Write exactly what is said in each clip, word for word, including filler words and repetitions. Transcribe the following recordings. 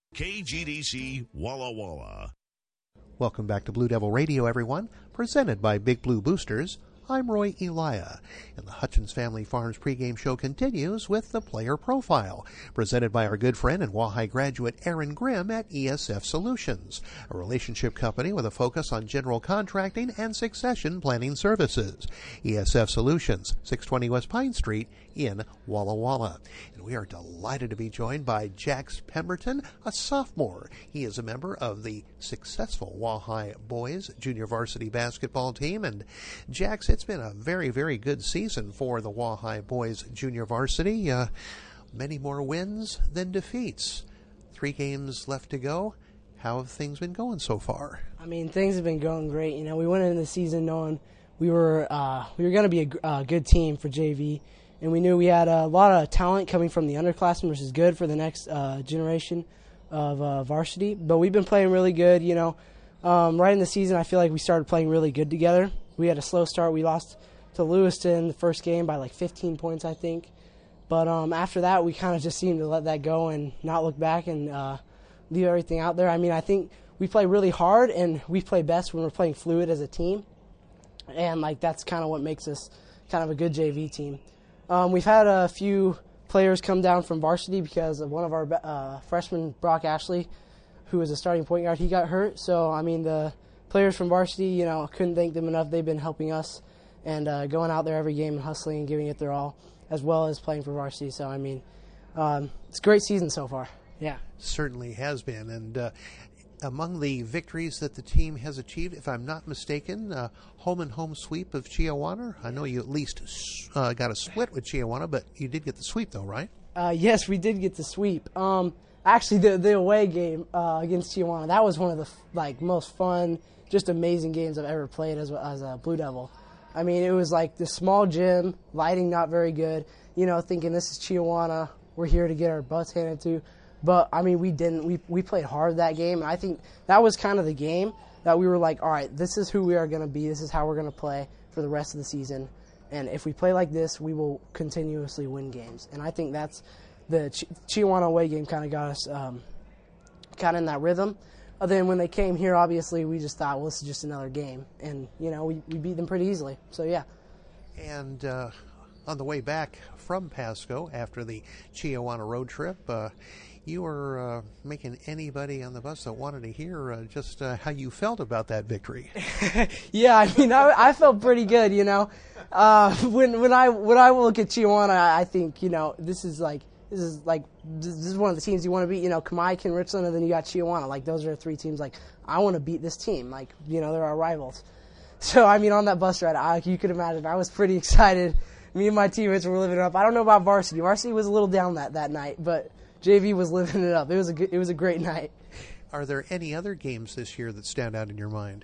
K G D C Walla Walla. Welcome back to Blue Devil Radio, everyone. Presented by Big Blue Boosters. I'm Roy Elia, and the Hutchins Family Farms pregame show continues with the Player Profile, presented by our good friend and Wahai graduate Aaron Grimm at E S F Solutions, a relationship company with a focus on general contracting and succession planning services. E S F Solutions, six twenty West Pine Street in Walla Walla. And we are delighted to be joined by Jax Pemberton, a sophomore. He is a member of the successful Wahai Boys Junior Varsity Basketball Team. And Jax, it's been a very, very good season for the Wahai Boys Junior Varsity. Uh, many more wins than defeats. Three games left to go. How have things been going so far? I mean, things have been going great. You know, we went into the season knowing we were uh, we were going to be a uh, good team for J V, and we knew we had a lot of talent coming from the underclassmen, which is good for the next uh, generation of uh, varsity. But we've been playing really good. You know, um, right in the season, I feel like we started playing really good together. We had a slow start. We lost to Lewiston the first game by like fifteen points, I think. But um, after that, we kind of just seemed to let that go and not look back and uh, leave everything out there. I mean, I think we play really hard, and we play best when we're playing fluid as a team. And, like, that's kind of what makes us kind of a good J V team. Um, we've had a few players come down from varsity because of one of our uh, freshmen, Brock Ashley, who was a starting point guard. He got hurt. So, I mean, the players from varsity, you know, couldn't thank them enough. They've been helping us and uh, going out there every game and hustling and giving it their all, as well as playing for varsity. So, I mean, um, it's a great season so far. Yeah. Certainly has been. And uh, among the victories that the team has achieved, if I'm not mistaken, uh, home and home sweep of Chiawana. I know you at least uh, got a split with Chiawana, but you did get the sweep, though, right? Uh, yes, we did get the sweep. Um, actually, the the away game uh, against Chiawana, that was one of the like most fun, just amazing games I've ever played as as a Blue Devil. I mean, it was like this small gym, lighting not very good. You know, thinking this is Chiawana, we're here to get our butts handed to. But I mean, we didn't. We we played hard that game, and I think that was kind of the game that we were like, all right, this is who we are going to be. This is how we're going to play for the rest of the season. And if we play like this, we will continuously win games. And I think that's the Ch- Chiawana away game kind of got us um, kind of in that rhythm. Uh, then when they came here, obviously, we just thought, well, this is just another game. And, you know, we, we beat them pretty easily. So, yeah. And uh, on the way back from Pasco after the Chiawana road trip, uh, you were uh, making anybody on the bus that wanted to hear uh, just uh, how you felt about that victory. Yeah, I mean, I, I felt pretty good, you know. Uh, when when I when I look at Chiawana, I, I think, you know, this is like this is like this is one of the teams you want to beat. You know, Kamaikan, Richland, and then you got Chiawana. Like, those are three teams. Like, I want to beat this team. Like, you know, they're our rivals. So, I mean, on that bus ride, I, you could imagine, I was pretty excited. Me and my teammates were living it up. I don't know about varsity. Varsity was a little down that, that night, but J V was living it up. It was a good, it was a great night. Are there any other games this year that stand out in your mind?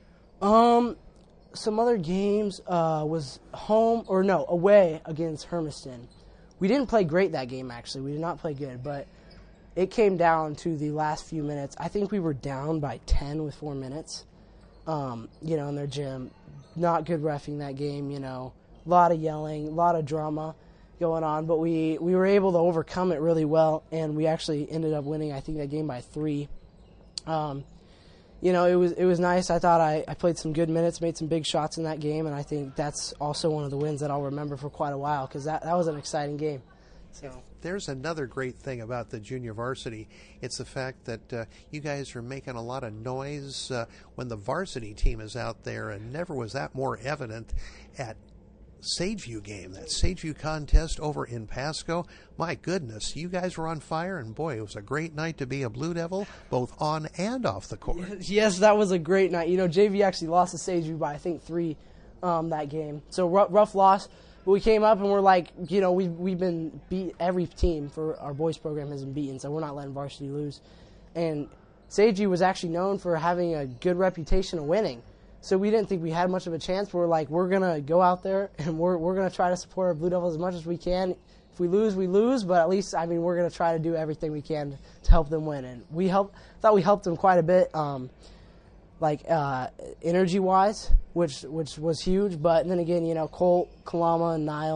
Um, some other games uh, was home or no away against Hermiston. We didn't play great that game, actually. We did not play good, but it came down to the last few minutes. I think we were down by ten with four minutes. Um, you know, in their gym, not good reffing that game. You know, a lot of yelling, a lot of drama going on, but we, we were able to overcome it really well, and we actually ended up winning, I think, that game by three. Um, you know, it was it was nice. I thought I, I played some good minutes, made some big shots in that game, and I think that's also one of the wins that I'll remember for quite a while, because that, that was an exciting game. So there's another great thing about the junior varsity. It's the fact that uh, you guys are making a lot of noise uh, when the varsity team is out there, and never was that more evident at Sageview game, that Sageview contest over in Pasco. My goodness, you guys were on fire, and boy, it was a great night to be a Blue Devil, both on and off the court. Yes, that was a great night. You know, J V actually lost to Sageview by, I think, three um, that game. So rough, rough loss, but we came up and we're like, you know, we've, we've been beat, every team for our boys program has been beaten, so we're not letting varsity lose. And Sageview was actually known for having a good reputation of winning. So we didn't think we had much of a chance, but we're like, we're going to go out there and we're we're going to try to support our Blue Devils as much as we can. If we lose, we lose, but at least, I mean, we're going to try to do everything we can to help them win. And we helped, thought we helped them quite a bit, um, like uh, energy-wise, which which was huge. But then again, you know, Colt, Kalama, and Niall,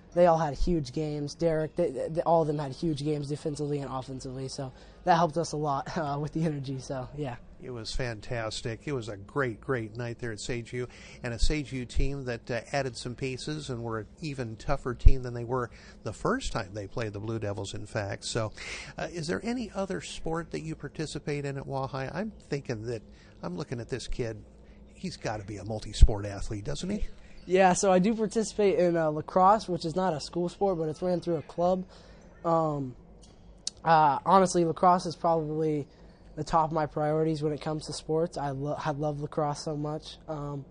they all had huge games. Derek, they, they, all of them had huge games defensively and offensively, so that helped us a lot uh, with the energy. So yeah. It was fantastic. It was a great, great night there at Sage View, and a Sage View team that uh, added some pieces and were an even tougher team than they were the first time they played the Blue Devils, in fact. So uh, is there any other sport that you participate in at Wahai? I'm thinking that, I'm looking at this kid, he's got to be a multi-sport athlete, doesn't he? Yeah, so I do participate in uh, lacrosse, which is not a school sport, but it's ran through a club. Um, uh, honestly, lacrosse is probably the top of my priorities when it comes to sports. I, lo- I love lacrosse so much. Um,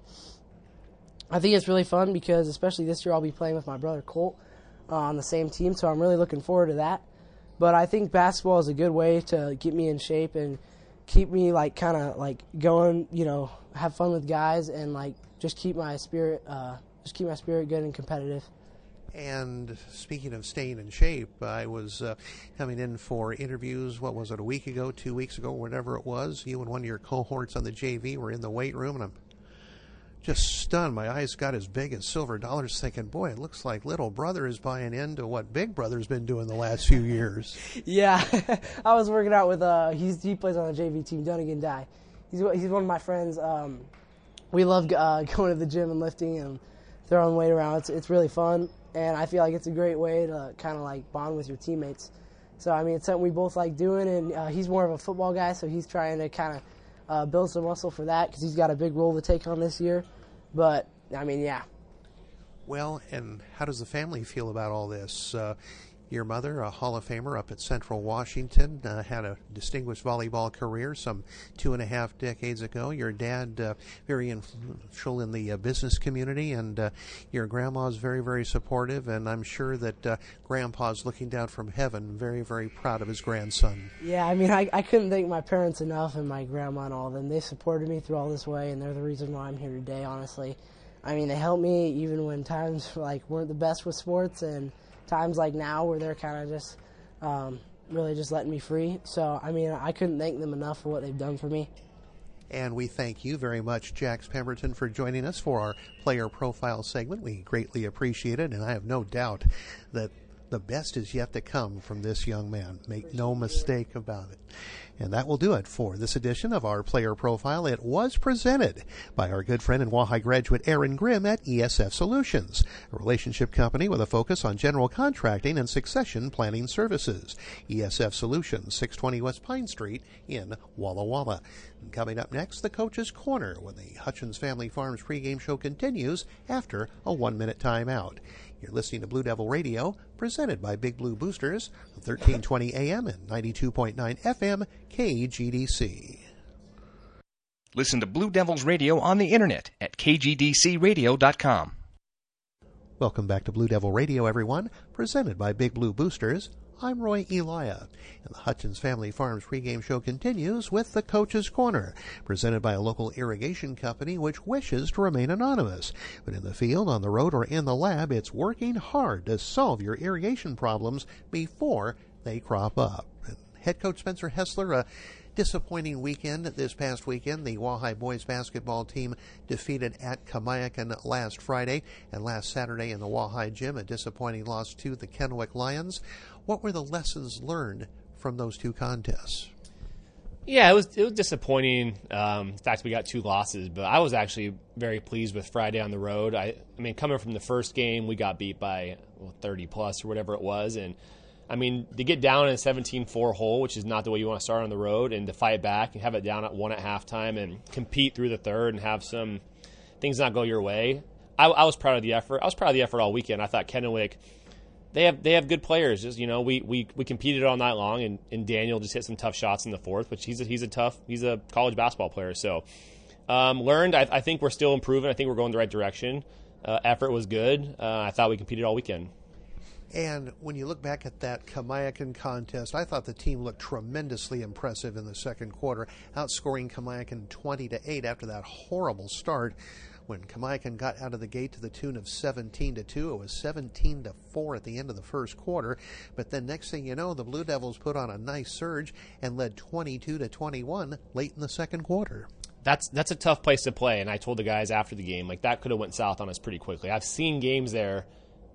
I think it's really fun because, especially this year, I'll be playing with my brother Colt uh, on the same team, so I'm really looking forward to that. But I think basketball is a good way to get me in shape and keep me like kind of like going, you know, have fun with guys and like just keep my spirit, uh, just keep my spirit good and competitive. And speaking of staying in shape, I was uh, coming in for interviews, what was it, a week ago, two weeks ago, whatever it was. You and one of your cohorts on the J V were in the weight room, and I'm just stunned. My eyes got as big as silver dollars, thinking, boy, it looks like little brother is buying into what big brother's been doing the last few years. Yeah, I was working out with, uh, he's, he plays on the J V team, Dunnigan Dye. He's, he's one of my friends. Um, we love uh, going to the gym and lifting and throwing weight around. It's, it's really fun. And I feel like it's a great way to kind of like bond with your teammates. So, I mean, it's something we both like doing. And uh, he's more of a football guy, so he's trying to kind of uh, build some muscle for that because he's got a big role to take on this year. But, I mean, yeah. Well, and how does the family feel about all this? Uh, your mother, a Hall of Famer up at Central Washington, uh, had a distinguished volleyball career some two and a half decades ago. Your dad, uh, very influential in the uh, business community, and uh, your grandma's very, very supportive, and I'm sure that uh, Grandpa's looking down from heaven, very, very proud of his grandson. Yeah, I mean, I, I couldn't thank my parents enough, and my grandma and all of them. They supported me through all this way, and they're the reason why I'm here today, honestly. I mean, they helped me even when times like weren't the best with sports, and times like now where they're kind of just um, really just letting me free. So, I mean, I couldn't thank them enough for what they've done for me. And we thank you very much, Jax Pemberton, for joining us for our player profile segment. We greatly appreciate it, and I have no doubt that the best is yet to come from this young man. Make no mistake about it. And that will do it for this edition of our player profile. It was presented by our good friend and Wahai graduate Aaron Grimm at E S F Solutions, a relationship company with a focus on general contracting and succession planning services. E S F Solutions, six twenty West Pine Street in Walla Walla. And coming up next, the Coach's Corner, when the Hutchins Family Farms pregame show continues after a one-minute timeout. You're listening to Blue Devil Radio, presented by Big Blue Boosters, thirteen twenty A M and ninety-two point nine F M, K G D C. Listen to Blue Devils Radio on the internet at K G D C radio dot com. Welcome back to Blue Devil Radio, everyone, presented by Big Blue Boosters. I'm Roy Elia, and the Hutchins Family Farms pregame show continues with the Coach's Corner, presented by a local irrigation company which wishes to remain anonymous. But in the field, on the road, or in the lab, it's working hard to solve your irrigation problems before they crop up. And head coach Spencer Hessler, a disappointing weekend this past weekend. The Wahai boys basketball team defeated at Kamiakin last Friday, and last Saturday in the Wahai gym, a disappointing loss to the Kennewick Lions. What were the lessons learned from those two contests? Yeah, it was it was disappointing. Um, in fact, we got two losses, but I was actually very pleased with Friday on the road. I, I mean, coming from the first game, we got beat by well, thirty plus or whatever it was, and I mean, to get down in a seventeen four hole, which is not the way you want to start on the road, and to fight back and have it down at one at halftime and compete through the third and have some things not go your way. I, I was proud of the effort. I was proud of the effort all weekend. I thought Kennewick, they have they have good players. Just, you know, we, we, we competed all night long, and, and Daniel just hit some tough shots in the fourth, which he's a, he's a tough he's a college basketball player. So um, learned. I, I think we're still improving. I think we're going the right direction. Uh, effort was good. Uh, I thought we competed all weekend. And when you look back at that Kamiakin contest, I thought the team looked tremendously impressive in the second quarter, outscoring Kamiakin twenty to eight after that horrible start. When Kamiakin got out of the gate to the tune of seventeen to two, it was seventeen to four at the end of the first quarter. But then next thing you know, the Blue Devils put on a nice surge and led twenty-two to twenty-one late in the second quarter. That's that's a tough place to play, and I told the guys after the game, like, that could have went south on us pretty quickly. I've seen games there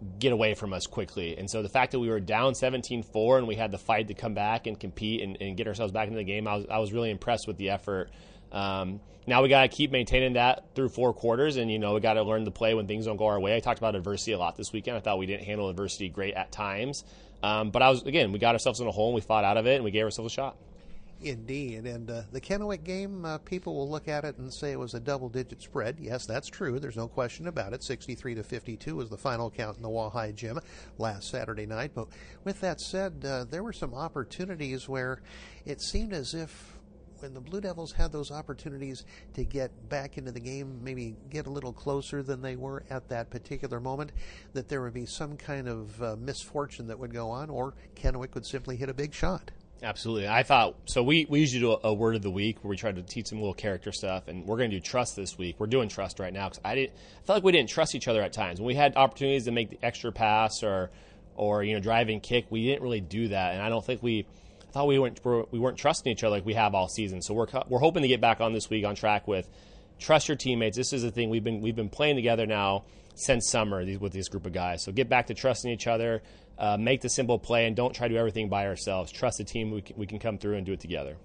get away from us quickly. And so the fact that we were down seventeen four and we had the fight to come back and compete and, and get ourselves back into the game, I was, I was really impressed with the effort. Um, now we got to keep maintaining that through four quarters, and, you know, we got to learn to play when things don't go our way. I talked about adversity a lot this weekend. I thought we didn't handle adversity great at times. Um, but I was, again, we got ourselves in a hole and we fought out of it and we gave ourselves a shot. Indeed, and uh, the Kennewick game, uh, people will look at it and say it was a double-digit spread. Yes, that's true. There's no question about it. sixty-three to fifty-two was the final count in the Walleye Gym last Saturday night. But with that said, uh, there were some opportunities where it seemed as if when the Blue Devils had those opportunities to get back into the game, maybe get a little closer than they were at that particular moment, that there would be some kind of uh, misfortune that would go on, or Kennewick would simply hit a big shot. Absolutely. I thought, so we, we usually do a, a word of the week where we try to teach some little character stuff, and we're going to do trust this week. We're doing trust right now because I didn't, I felt like we didn't trust each other at times. When we had opportunities to make the extra pass or, or you know, driving kick, we didn't really do that. And I don't think we, I thought we weren't, we weren't trusting each other like we have all season. So we're, we're hoping to get back on this week on track with trust your teammates. This is the thing we've been, we've been playing together now since summer with this group of guys. So get back to trusting each other. Uh, make the simple play and don't try to do everything by ourselves. Trust the team. We can, we can come through and do it together.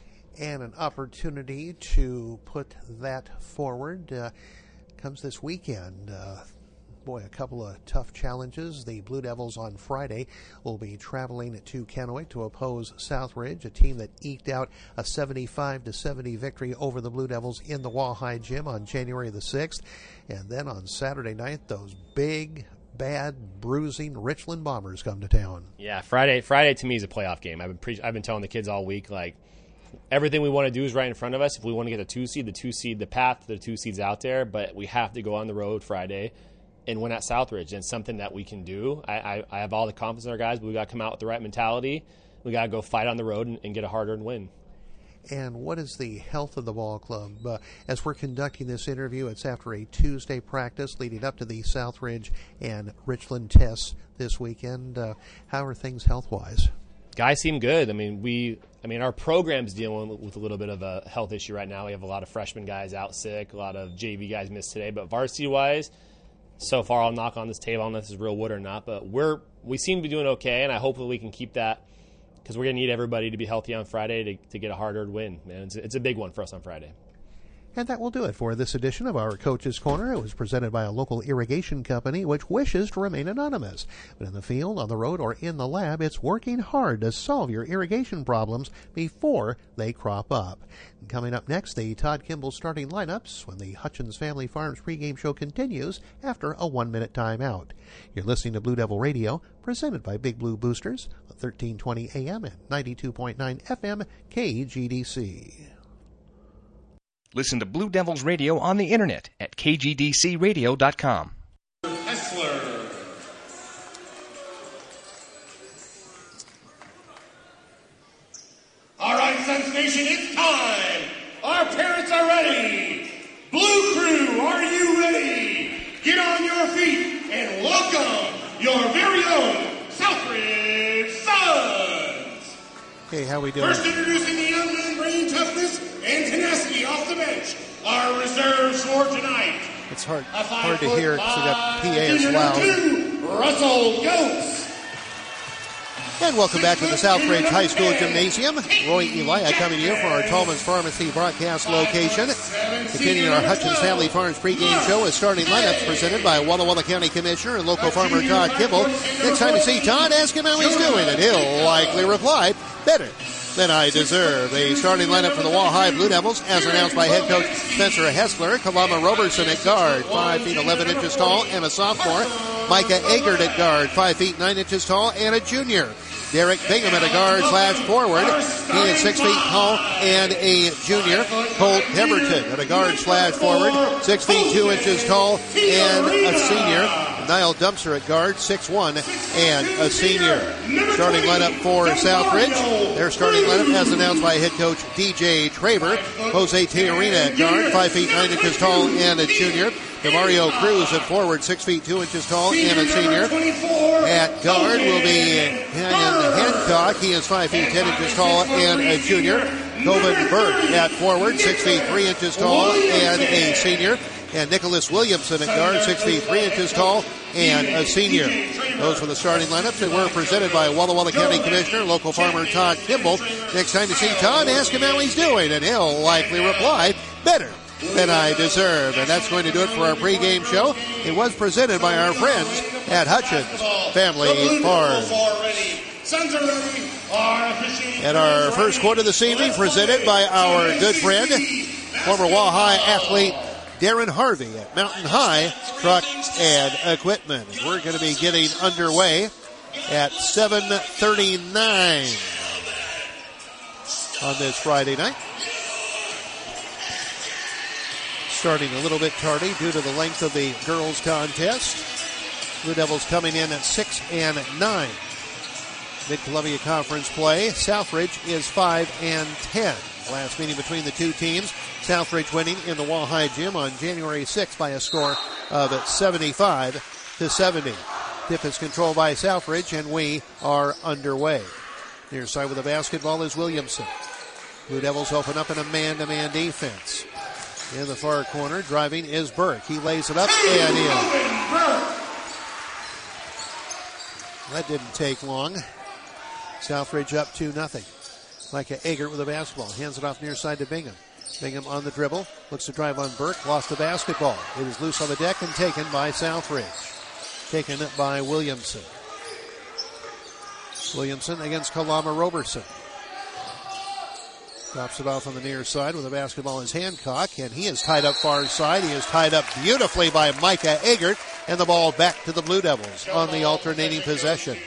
And an opportunity to put that forward uh, comes this weekend. Uh, boy, a couple of tough challenges. The Blue Devils on Friday will be traveling to Kennewick to oppose Southridge, a team that eked out a seventy-five to seventy victory over the Blue Devils in the Walleye Gym on January the sixth. And then on Saturday night, those big, bad, bruising Richland Bombers come to town. Yeah, Friday. Friday to me is a playoff game. I've been pre- I've been telling the kids all week, like, everything we want to do is right in front of us. If we want to get the two seed, the two seed, the path to the two seeds out there, but we have to go on the road Friday and win at Southridge. And it's something that we can do. I, I, I have all the confidence in our guys, but we got to come out with the right mentality. We got to go fight on the road and, and get a hard-earned win. And what is the health of the ball club? Uh, as we're conducting this interview, it's after a Tuesday practice leading up to the Southridge and Richland tests this weekend. Uh, how are things health-wise? Guys seem good. I mean, we. I mean, our program's dealing with a little bit of a health issue right now. We have a lot of freshman guys out sick, a lot of J V guys missed today. But varsity-wise, so far, I'll knock on this table. I don't know if this is real wood or not, but we're we seem to be doing okay, and I hope that we can keep that, because we're going to need everybody to be healthy on Friday to, to get a hard-earned win. Man, it's, it's a big one for us on Friday. And that will do it for this edition of our Coach's Corner. It was presented by a local irrigation company which wishes to remain anonymous. But in the field, on the road, or in the lab, it's working hard to solve your irrigation problems before they crop up. And coming up next, the Todd Kimball starting lineups when the Hutchins Family Farms pregame show continues after a one-minute timeout. You're listening to Blue Devil Radio, presented by Big Blue Boosters, thirteen twenty A M and ninety-two point nine F M K G D C. Listen to Blue Devils Radio on the internet at K G D C radio dot com. Hessler. All right, Suns Nation, it's time. Our parents are ready. Blue Crew, are you ready? Get on your feet and welcome your very own Southridge Suns. Hey, how we doing? First introducing the young men bringing toughness and tenacity off the bench. Our reserves for tonight. It's hard, hard to hear because that P A is loud. Two, Russell Goetz. And welcome back to the Southridge High School Gymnasium. Roy Elia coming here for our Tallman's Pharmacy broadcast location. Continuing our Hutchins Family Farms pregame show with starting lineups presented by Walla Walla County Commissioner and local farmer Todd Kimball. Next time you see Todd, ask him how he's doing, and he'll likely reply, better than I deserve. The starting lineup for the Walleye Blue Devils, as announced by head coach Spencer Hessler. Kalama Roberson at guard, five feet eleven inches tall and a sophomore. Micah Eggert at guard, five feet nine inches tall and a junior. Derek Bingham at a guard slash forward. He is six feet tall and a junior. Colt Pemberton at a guard slash forward, six feet two inches tall and a senior. Niall Dumpster at guard, six one and a senior. Starting lineup for Southridge. Their starting lineup as announced by head coach D J Traver. Jose Teorina at guard, five feet nine inches tall and a junior. Demario Cruz at forward, six feet two inches tall and a senior. At guard will be Hannon Hancock. He is five feet ten inches tall and a junior. Coven Burke at forward, six feet three inches tall and a senior. and Nicholas Williamson at guard, six feet three inches tall, and a senior. Those were the starting lineups. They were presented by Walla Walla County Commissioner, local farmer Todd Kimball. Next time you see Todd, ask him how he's doing, and he'll likely reply, better than I deserve. And that's going to do it for our pregame show. It was presented by our friends at Hutchins Family Farm. And our first quarter this evening presented by our good friend, former Wahai athlete Darren Harvey at Mountain High Truck and Equipment. We're going to be getting underway at seven thirty-nine on this Friday night. Starting a little bit tardy due to the length of the girls' contest. Blue Devils coming in at six and nine. Mid-Columbia Conference play. Southridge is five and ten. Last meeting between the two teams. Southridge winning in the Wahai Gym on January sixth by a score of seventy-five to seventy. Tip is controlled by Southridge, and we are underway. Near side with the basketball is Williamson. Blue Devils open up in a man-to-man defense. In the far corner, driving is Burke. He lays it up and in. That didn't take long. Southridge up two nothing. Micah Eggert with the basketball. Hands it off near side to Bingham. Bingham on the dribble. Looks to drive on Burke. Lost the basketball. It is loose on the deck and taken by Southridge. Taken by Williamson. Williamson against Kalama Roberson. Drops it off on the near side with the basketball is Hancock, and he is tied up far side. He is tied up beautifully by Micah Eggert, and the ball back to the Blue Devils on the alternating possession.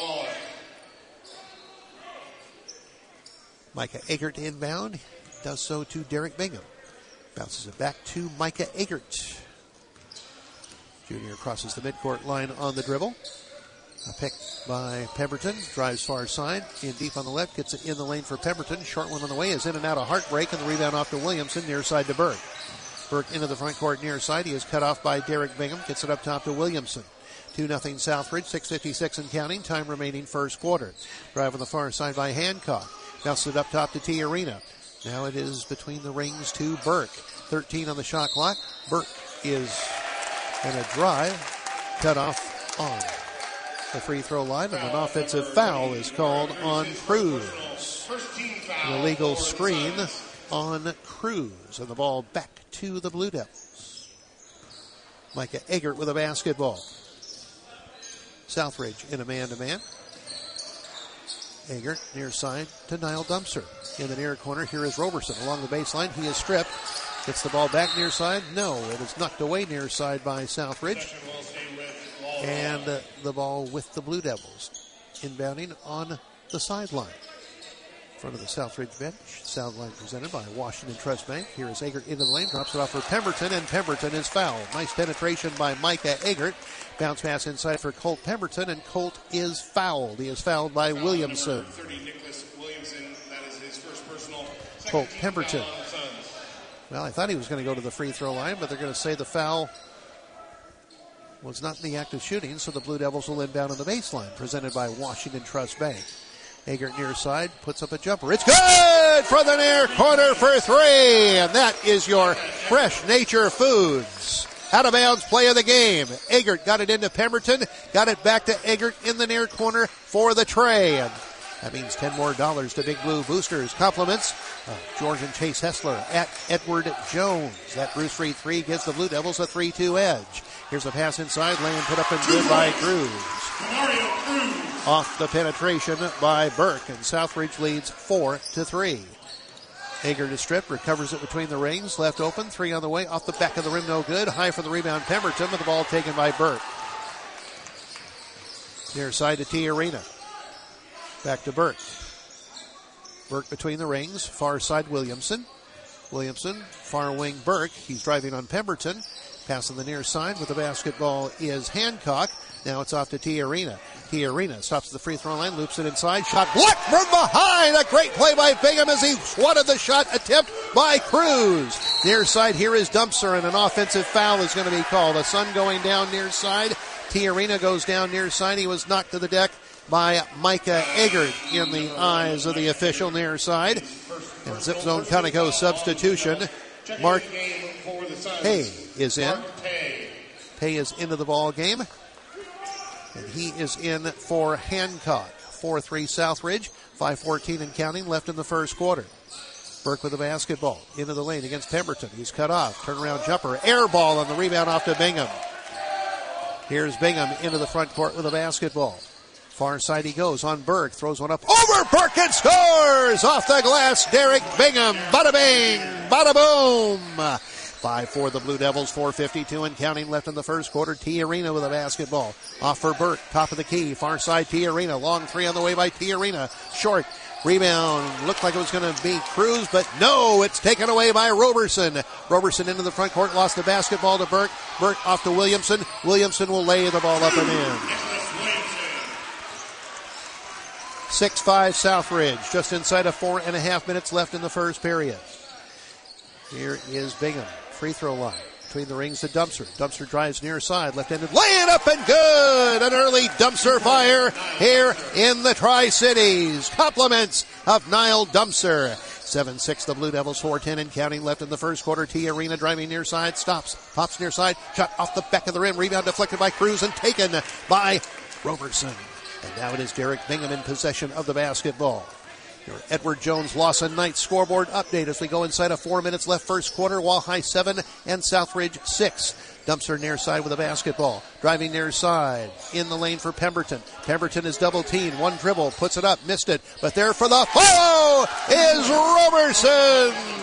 Micah Eggert inbound, does so to Derek Bingham. Bounces it back to Micah Eggert. Junior crosses the midcourt line on the dribble. A pick by Pemberton, drives far side, in deep on the left, gets it in the lane for Pemberton. Short one on the way, is in and out of Heartbreak, and the rebound off to Williamson, near side to Burke. Burke into the front court near side. He is cut off by Derek Bingham, gets it up top to Williamson. two nothing Southridge, six fifty-six and counting, time remaining first quarter. Drive on the far side by Hancock. Bounces it up top to T Arena. Now it is between the rings to Burke. thirteen on the shot clock. Burke is in a drive, cut off on the free throw line, and an offensive foul is called on Cruz. An illegal screen on Cruz, and the ball back to the Blue Devils. Micah Eggert with a basketball. Southridge in a man-to-man. Eggert near side to Niall Dumpster. In the near corner, here is Roberson along the baseline. He is stripped. Gets the ball back near side. No, it is knocked away near side by Southridge. And uh, the ball with the Blue Devils. Inbounding on the sideline. In front of the Southridge bench. Sideline presented by Washington Trust Bank. Here is Eggert into the lane. Drops it off for Pemberton, and Pemberton is fouled. Nice penetration by Micah Eggert. Bounce pass inside for Colt Pemberton, and Colt is fouled. He is fouled by Williamson. Colt Pemberton. Well, I thought he was going to go to the free throw line, but they're going to say the foul was not in the act of shooting, so the Blue Devils will inbound on the baseline, presented by Washington Trust Bank. Eggert near side, puts up a jumper. It's good for the near corner for three, and that is your Fresh Nature Foods out of bounds play of the game. Eggert got it into Pemberton, got it back to Eggert in the near corner for the tray, and that means ten more dollars to Big Blue Boosters. Compliments of George and Chase Hessler at Edward Jones. That Bruce Reed three gives the Blue Devils a three two edge. Here's a pass inside, laying put up and good by Cruz. Off the penetration by Burke, and Southridge leads four to three. Eggert is stripped, recovers it between the rings, left open, three on the way, off the back of the rim, no good. High for the rebound, Pemberton, with the ball taken by Burke. Near side to T Arena. Back to Burke. Burke between the rings, far side Williamson. Williamson, far wing Burke. He's driving on Pemberton. Pass on the near side with the basketball is Hancock. Now it's off to T Arena. T Arena stops at the free throw line, loops it inside. Shot blocked from behind. A great play by Bingham as he swatted the shot attempt by Cruz. Near side, here is Dumpster, and an offensive foul is going to be called. The Sun going down near side. T Arena goes down near side. He was knocked to the deck by Micah Eggert in the eyes of the official near side. And Zip Zone Conoco substitution. Mark Pay is in. Mark Pay. Pay is into the ball game. And he is in for Hancock. four three Southridge. five fourteen and counting left in the first quarter. Burke with the basketball. Into the lane against Pemberton. He's cut off. Turnaround jumper. Air ball on the rebound off to Bingham. Here's Bingham into the front court with the basketball. Far side he goes on Burke. Throws one up over Burke and scores! Off the glass, Derek Bingham. Bada bing, bada boom. five four the Blue Devils, four fifty-two and counting left in the first quarter. T. Arena with a basketball. Off for Burke, top of the key. Far side T. Arena. Long three on the way by T. Arena. Short. Rebound. Looked like it was going to be Cruz, but no, it's taken away by Roberson. Roberson into the front court, lost the basketball to Burke. Burke off to Williamson. Williamson will lay the ball up and in. six five Southridge, just inside of four and a half minutes left in the first period. Here is Bingham, free throw line. Between the rings to Dumpster. Dumpster drives near side, left-handed, lay it up and good! An early Dumpster fire here in the Tri-Cities. Compliments of Niall Dumpster. seven six the Blue Devils, four ten and counting left in the first quarter. T. Arena driving near side, stops, pops near side, shot off the back of the rim, rebound deflected by Cruz and taken by Roberson. And now it is Derek Bingham in possession of the basketball. Your Edward Jones Lawson Knight scoreboard update as we go inside of four minutes left first quarter. Walleye seven and Southridge six. Dumpster near side with a basketball. Driving near side. In the lane for Pemberton. Pemberton is double teamed. One dribble. Puts it up. Missed it. But there for the follow is Roberson.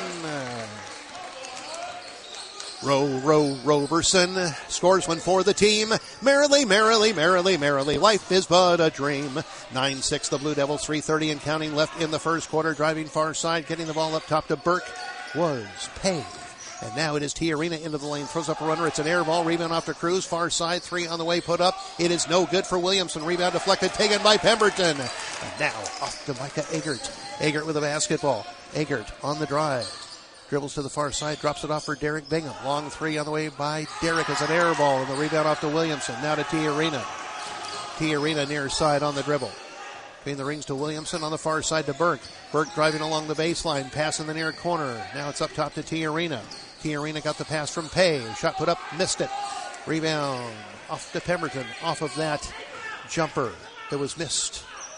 Row, row, Roberson scores one for the team. Merrily, merrily, merrily, merrily. Life is but a dream. nine six the Blue Devils, three thirty and counting left in the first quarter. Driving far side, getting the ball up top to Burke was Pay. And now it is T. Arena into the lane. Throws up a runner. It's an air ball. Rebound off to Cruz. Far side. Three on the way. Put up. It is no good for Williamson. Rebound deflected. Taken by Pemberton. And now off to Micah Eggert. Eggert with a basketball. Eggert on the drive. Dribbles to the far side. Drops it off for Derek Bingham. Long three on the way by Derek as an air ball. And the rebound off to Williamson. Now to T. Arena. T. Arena near side on the dribble. Between the rings to Williamson, on the far side to Burke. Burke driving along the baseline, pass in the near corner. Now it's up top to T. Arena. T. Arena got the pass from Pay. Shot put up, missed it. Rebound off to Pemberton, off of that jumper that was missed.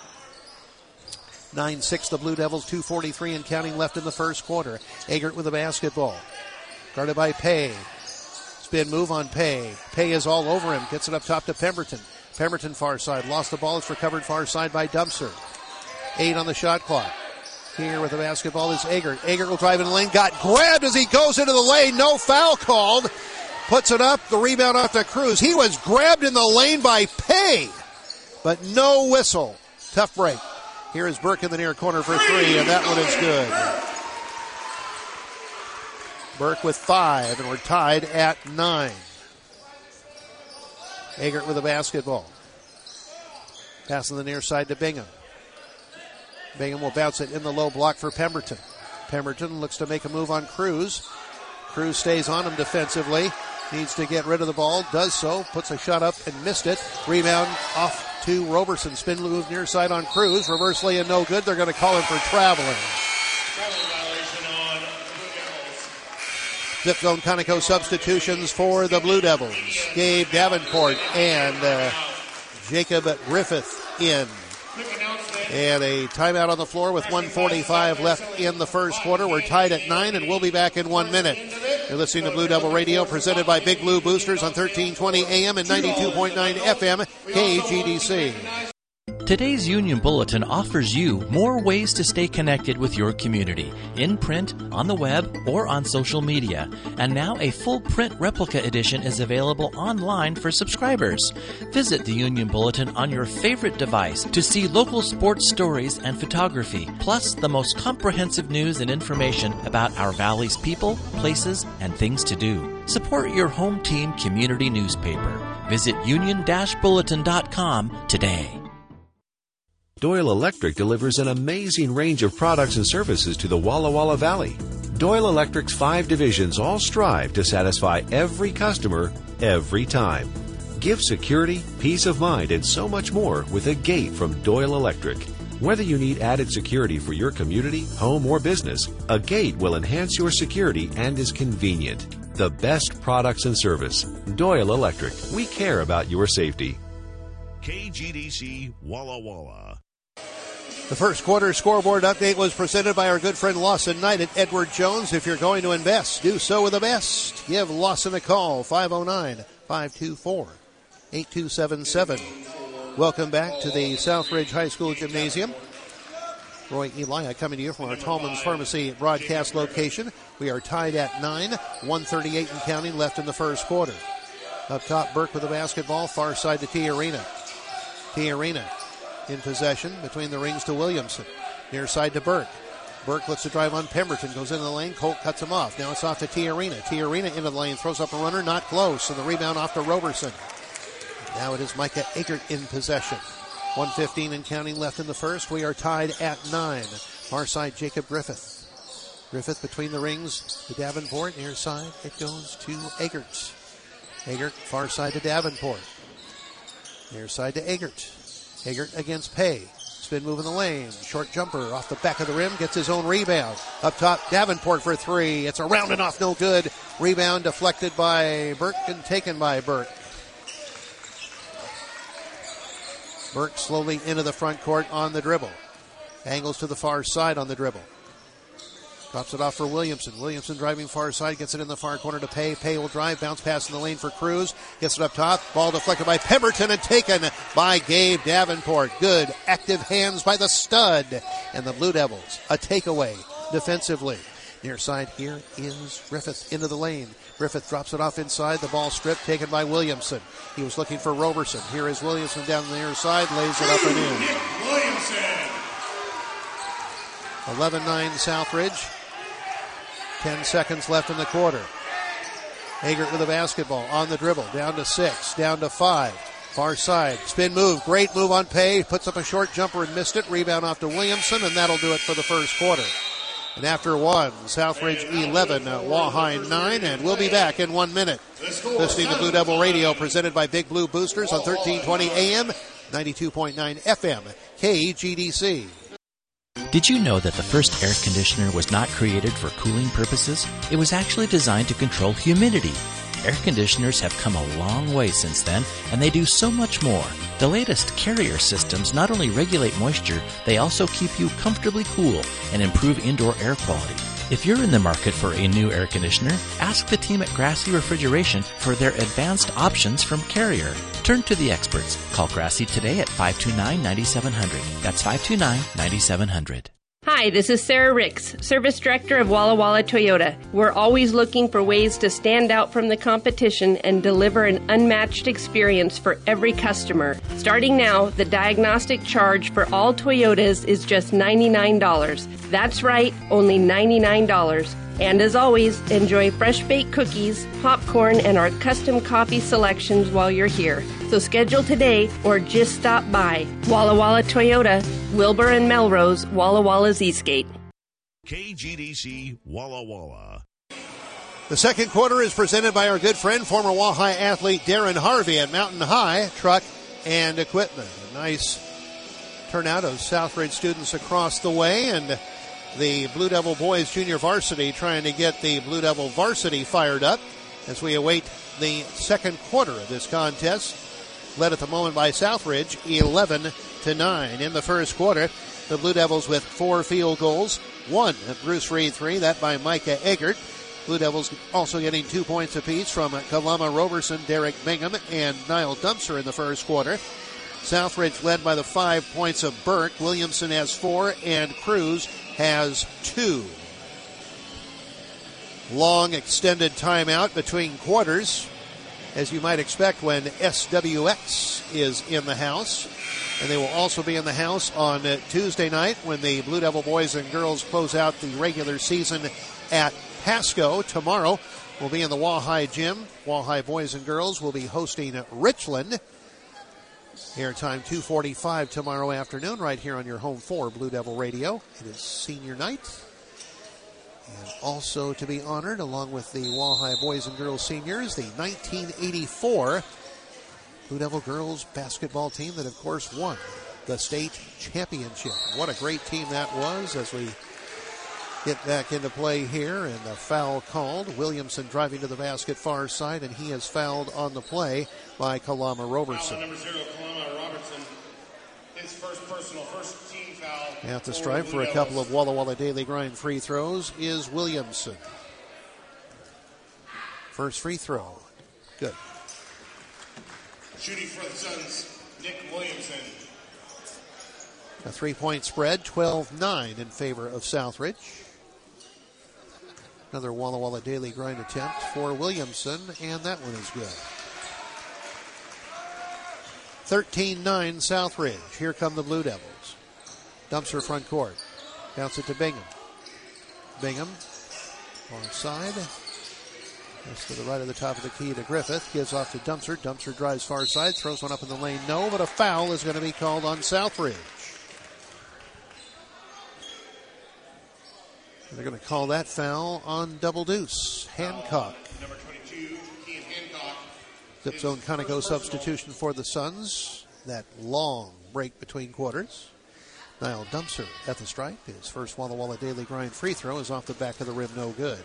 nine six the Blue Devils, two forty-three and counting left in the first quarter. Eggert with the basketball. Guarded by Pay. Spin move on Pay. Pay is all over him. Gets it up top to Pemberton. Pemberton far side. Lost the ball. It's recovered far side by Dumpster. Eight on the shot clock. Here with the basketball is Eggert. Eggert will drive in the lane. Got grabbed as he goes into the lane. No foul called. Puts it up. The rebound off to Cruz. He was grabbed in the lane by Pay. But no whistle. Tough break. Here is Burke in the near corner for three, and that one is good. Burke with five, and we're tied at nine. Eggert with the basketball. Passing the near side to Bingham. Bingham will bounce it in the low block for Pemberton. Pemberton looks to make a move on Cruz. Cruz stays on him defensively. Needs to get rid of the ball. Does so. Puts a shot up and missed it. Rebound off to Roberson. Spin move near side on Cruz. Reverse lay in no good. They're going to call him for traveling. Zip zone Conoco substitutions for the Blue Devils. Gabe Davenport and uh, Jacob Griffith in. And a timeout on the floor with one forty-five left in the first quarter. We're tied at nine, and we'll be back in one minute. You're listening to Blue Devil Radio, presented by Big Blue Boosters on thirteen twenty A M and ninety-two point nine F M, K G D C. Today's Union Bulletin offers you more ways to stay connected with your community, in print, on the web, or on social media. And now a full print replica edition is available online for subscribers. Visit the Union Bulletin on your favorite device to see local sports stories and photography, plus the most comprehensive news and information about our valley's people, places, and things to do. Support your home team community newspaper. Visit union dash bulletin dot com today. Doyle Electric delivers an amazing range of products and services to the Walla Walla Valley. Doyle Electric's five divisions all strive to satisfy every customer, every time. Give security, peace of mind, and so much more with a gate from Doyle Electric. Whether you need added security for your community, home, or business, a gate will enhance your security and is convenient. The best products and service. Doyle Electric. We care about your safety. K G D C Walla Walla. The first quarter scoreboard update was presented by our good friend Lawson Knight at Edward Jones. If you're going to invest, do so with the best. Give Lawson a call, five oh nine, five two four, eight two seven seven. Welcome back to the Southridge High School Gymnasium. Roy Elia coming to you from our Tallman's Pharmacy broadcast location. We are tied at nine, one thirty-eight and counting left in the first quarter. Up top, Burke with the basketball, far side to T. Arena. T. Arena in possession between the rings to Williamson. Near side to Burke. Burke looks to drive on Pemberton, goes into the lane, Colt cuts him off. Now it's off to T. Arena. T. Arena into the lane, throws up a runner, not close, and the rebound off to Roberson. Now it is Micah Eggert in possession. one fifteen and counting left in the first. We are tied at nine. Far side, Jacob Griffith. Griffith between the rings to Davenport. Near side, it goes to Eggert. Eggert, far side to Davenport. Near side to Eggert. Eggert against Pay. Spin move in the lane. Short jumper off the back of the rim. Gets his own rebound. Up top, Davenport for three. It's a round and off, no good. Rebound deflected by Burke and taken by Burke. Burke slowly into the front court on the dribble. Angles to the far side on the dribble. Drops it off for Williamson. Williamson driving far side, gets it in the far corner to Pay. Pay will drive, bounce pass in the lane for Cruz. Gets it up top. Ball deflected by Pemberton and taken by Gabe Davenport. Good active hands by the stud. And the Blue Devils, a takeaway defensively. Near side here is Griffith into the lane. Griffith drops it off inside. The ball stripped, taken by Williamson. He was looking for Roberson. Here is Williamson down the near side, lays it up and in. Williamson. eleven nine Southridge. Ten seconds left in the quarter. Eggert with the basketball on the dribble. Down to six, down to five. Far side, spin move, great move on Pay. Puts up a short jumper and missed it. Rebound off to Williamson, and that'll do it for the first quarter. And after one, Southridge eleven, Wahine nine, and we'll be back in one minute. Listening to Blue Devil Radio, presented by Big Blue Boosters on thirteen twenty A M, ninety-two point nine F M, K G D C. Did you know that the first air conditioner was not created for cooling purposes? It was actually designed to control humidity. Air conditioners have come a long way since then, and they do so much more. The latest Carrier systems not only regulate moisture, they also keep you comfortably cool and improve indoor air quality. If you're in the market for a new air conditioner, ask the team at Grassy Refrigeration for their advanced options from Carrier. Turn to the experts. Call Grassy today at five two nine, nine seven zero zero. That's five two nine, nine seven zero zero. Hi, this is Sarah Ricks, Service Director of Walla Walla Toyota. We're always looking for ways to stand out from the competition and deliver an unmatched experience for every customer. Starting now, the diagnostic charge for all Toyotas is just ninety-nine dollars. That's right, only ninety-nine dollars. And as always, enjoy fresh baked cookies, popcorn, and our custom coffee selections while you're here. So schedule today or just stop by. Walla Walla Toyota, Wilbur and Melrose, Walla Walla's Eastgate. K G D C Walla Walla. The second quarter is presented by our good friend, former Wahine athlete Darren Harvey at Mountain High Truck and Equipment. A nice turnout of Southridge students across the way, and the Blue Devil boys junior varsity trying to get the Blue Devil varsity fired up as we await the second quarter of this contest. Led at the moment by Southridge, eleven to nine. In the first quarter, the Blue Devils with four field goals, one at Bruce Reed three, that by Micah Eggert. Blue Devils also getting two points apiece from Kalama Roberson, Derek Bingham, and Niall Dumpster in the first quarter. Southridge led by the five points of Burke. Williamson has four, and Cruz has two. Long extended timeout between quarters, as you might expect when S W X is in the house. And they will also be in the house on Tuesday night when the Blue Devil boys and girls close out the regular season at Pasco. Tomorrow we'll be in the Wahine gym. Wahine boys and girls will be hosting Richland. Airtime two forty-five tomorrow afternoon right here on your home for Blue Devil Radio. It is senior night. And also to be honored, along with the Wahine boys and girls seniors, the nineteen eighty-four Blue Devil girls basketball team that, of course, won the state championship. What a great team that was as we get back into play here, and the foul called. Williamson driving to the basket far side, and he is fouled on the play by Kalama Robertson. Foul number zero, Kalama Robertson. His first personal, first team foul. At the stripe for a couple of Walla Walla Daily Grind free throws is Williamson. First free throw. Good. Shooting for the Suns, Nick Williamson. A three-point spread, twelve nine in favor of Southridge. Another Walla Walla Daily Grind attempt for Williamson, and that one is good. thirteen nine Southridge. Here come the Blue Devils. Dumpster front court. Bounce it to Bingham. Bingham, far side. That's to the right of the top of the key to Griffith. Gives off to Dumpster. Dumpster drives far side. Throws one up in the lane. No, but a foul is going to be called on Southridge. They're going to call that foul on Double Deuce. Hancock. Number twenty-two, Keith Hancock. Zip zone Conoco substitution for the Suns. That long break between quarters. Niall Dumpster at the stripe. His first Walla Walla Daily Grind free throw is off the back of the rim, no good.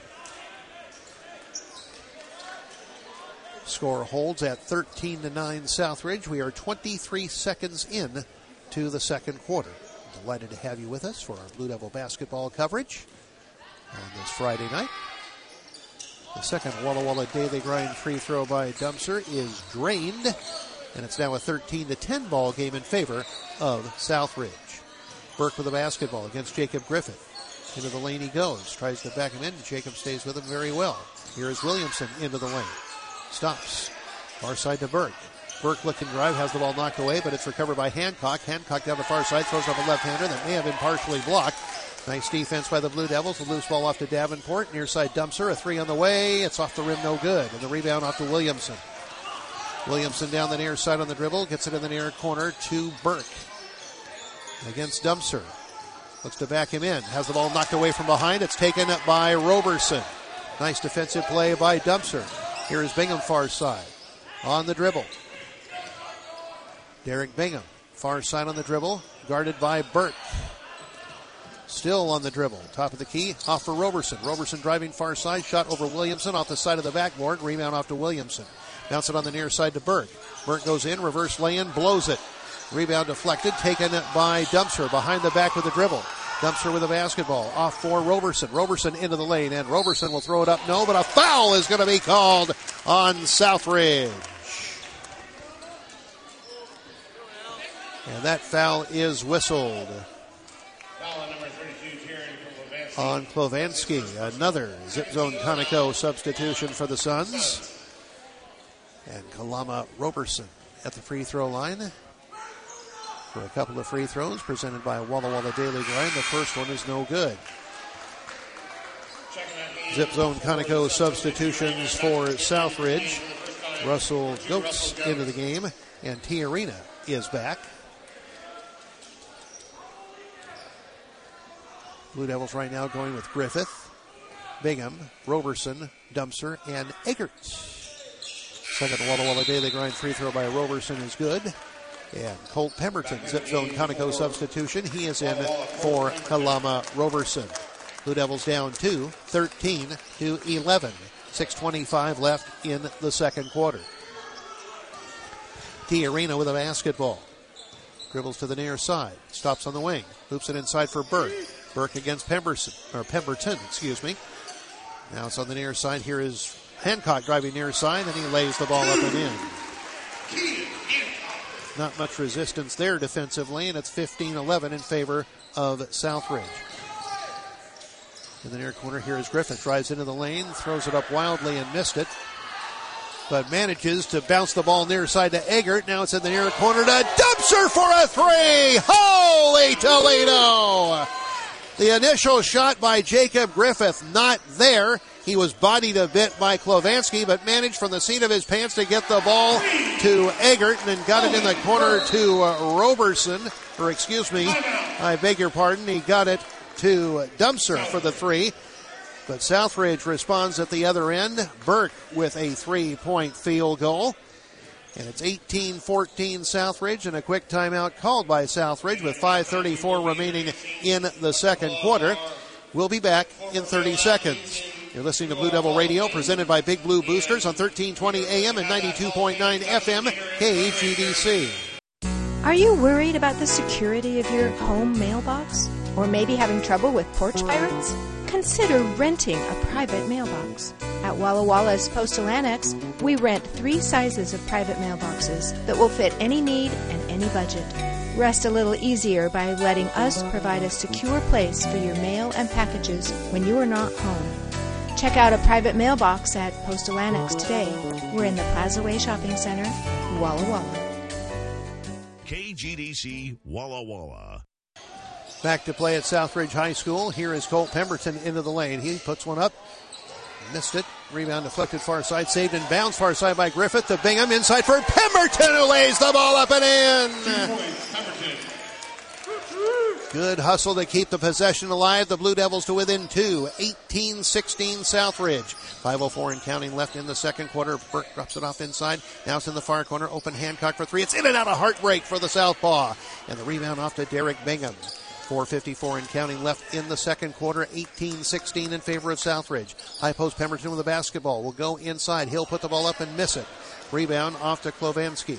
Score holds at thirteen to nine Southridge. We are twenty-three seconds in to the second quarter. Delighted to have you with us for our Blue Devil basketball coverage on this Friday night. The second Walla Walla Daily Grind free throw by Dumpster is drained, and it's now a thirteen to ten ball game in favor of Southridge. Burke with the basketball against Jacob Griffith. Into the lane he goes. Tries to back him in. Jacob stays with him very well. Here is Williamson into the lane. Stops. Far side to Burke. Burke looking drive. Has the ball knocked away, but it's recovered by Hancock. Hancock down the far side. Throws up a left-hander that may have been partially blocked. Nice defense by the Blue Devils. The loose ball off to Davenport. Near side Dumpster. A three on the way. It's off the rim. No good. And the rebound off to Williamson. Williamson down the near side on the dribble. Gets it in the near corner to Burke. Against Dumpster. Looks to back him in. Has the ball knocked away from behind. It's taken by Roberson. Nice defensive play by Dumpster. Here is Bingham far side. On the dribble. Derek Bingham. Far side on the dribble. Guarded by Burke. Still on the dribble. Top of the key. Off for Roberson. Roberson driving far side. Shot over Williamson. Off the side of the backboard. Rebound off to Williamson. Bounce it on the near side to Burke. Burke goes in. Reverse lay-in. Blows it. Rebound deflected, taken by Dumpster behind the back with the dribble. Dumpster with the basketball, off for Roberson. Roberson into the lane, and Roberson will throw it up. No, but a foul is going to be called on Southridge. And that foul is whistled. Foul on number thirty-two, Kieran Klovanski. On Klovanski, another Zip Zone Conoco substitution for the Suns. And Kalama Roberson at the free throw line for a couple of free throws presented by Walla Walla Daily Grind. The first one is no good. Zip Zone Conoco substitutions for Southridge. Russell Goetz into the game, and T Arena is back. Blue Devils right now going with Griffith, Bingham, Roberson, Dumpster, and Eggert. Second Walla Walla Daily Grind free throw by Roberson is good. And Colt Pemberton, Zip Zone Conoco substitution. He is in for Kalama Roberson. Blue Devils down two, thirteen to eleven. six twenty-five left in the second quarter. T Arena with a basketball. Dribbles to the near side. Stops on the wing. Hoops it inside for Burke. Burke against Pemberton, or Pemberton, excuse me. Now it's on the near side. Here is Hancock driving near side, and he lays the ball up and in. Not much resistance there defensively, and it's fifteen eleven in favor of Southridge. In the near corner, here is Griffith. Drives into the lane, throws it up wildly and missed it, but manages to bounce the ball near side to Eggert. Now it's in the near corner to Dumpster for a three. Holy Toledo! The initial shot by Jacob Griffith not there. He was bodied a bit by Klovanski, but managed from the seat of his pants to get the ball to Eggert and then got it in the corner to uh, Roberson, or excuse me, I beg your pardon. He got it to Dumpster for the three, but Southridge responds at the other end. Burke with a three-point field goal, and it's eighteen fourteen Southridge, and a quick timeout called by Southridge with five thirty-four remaining in the second quarter. We'll be back in thirty seconds. You're listening to Blue Devil Radio, presented by Big Blue Boosters on thirteen twenty A M and ninety-two point nine F M, K G D C. Are you worried about the security of your home mailbox? Or maybe having trouble with porch pirates? Consider renting a private mailbox. At Walla Walla's Postal Annex, we rent three sizes of private mailboxes that will fit any need and any budget. Rest a little easier by letting us provide a secure place for your mail and packages when you are not home. Check out a private mailbox at Postal Annex today. We're in the Plaza Way Shopping Center, Walla Walla. K G D C Walla Walla. Back to play at Southridge High School. Here is Colt Pemberton into the lane. He puts one up. Missed it. Rebound deflected far side. Saved and bounds far side by Griffith to Bingham. Inside for Pemberton, who lays the ball up and in. Good hustle to keep the possession alive. The Blue Devils to within two. eighteen sixteen Southridge. five oh four and counting left in the second quarter. Burke drops it off inside. Now it's in the far corner. Open Hancock for three. It's in and out. A heartbreak for the Southpaw. And the rebound off to Derek Bingham. four fifty-four and counting left in the second quarter. eighteen sixteen in favor of Southridge. High post Pemberton with the basketball. Will go inside. He'll put the ball up and miss it. Rebound off to Klovanski.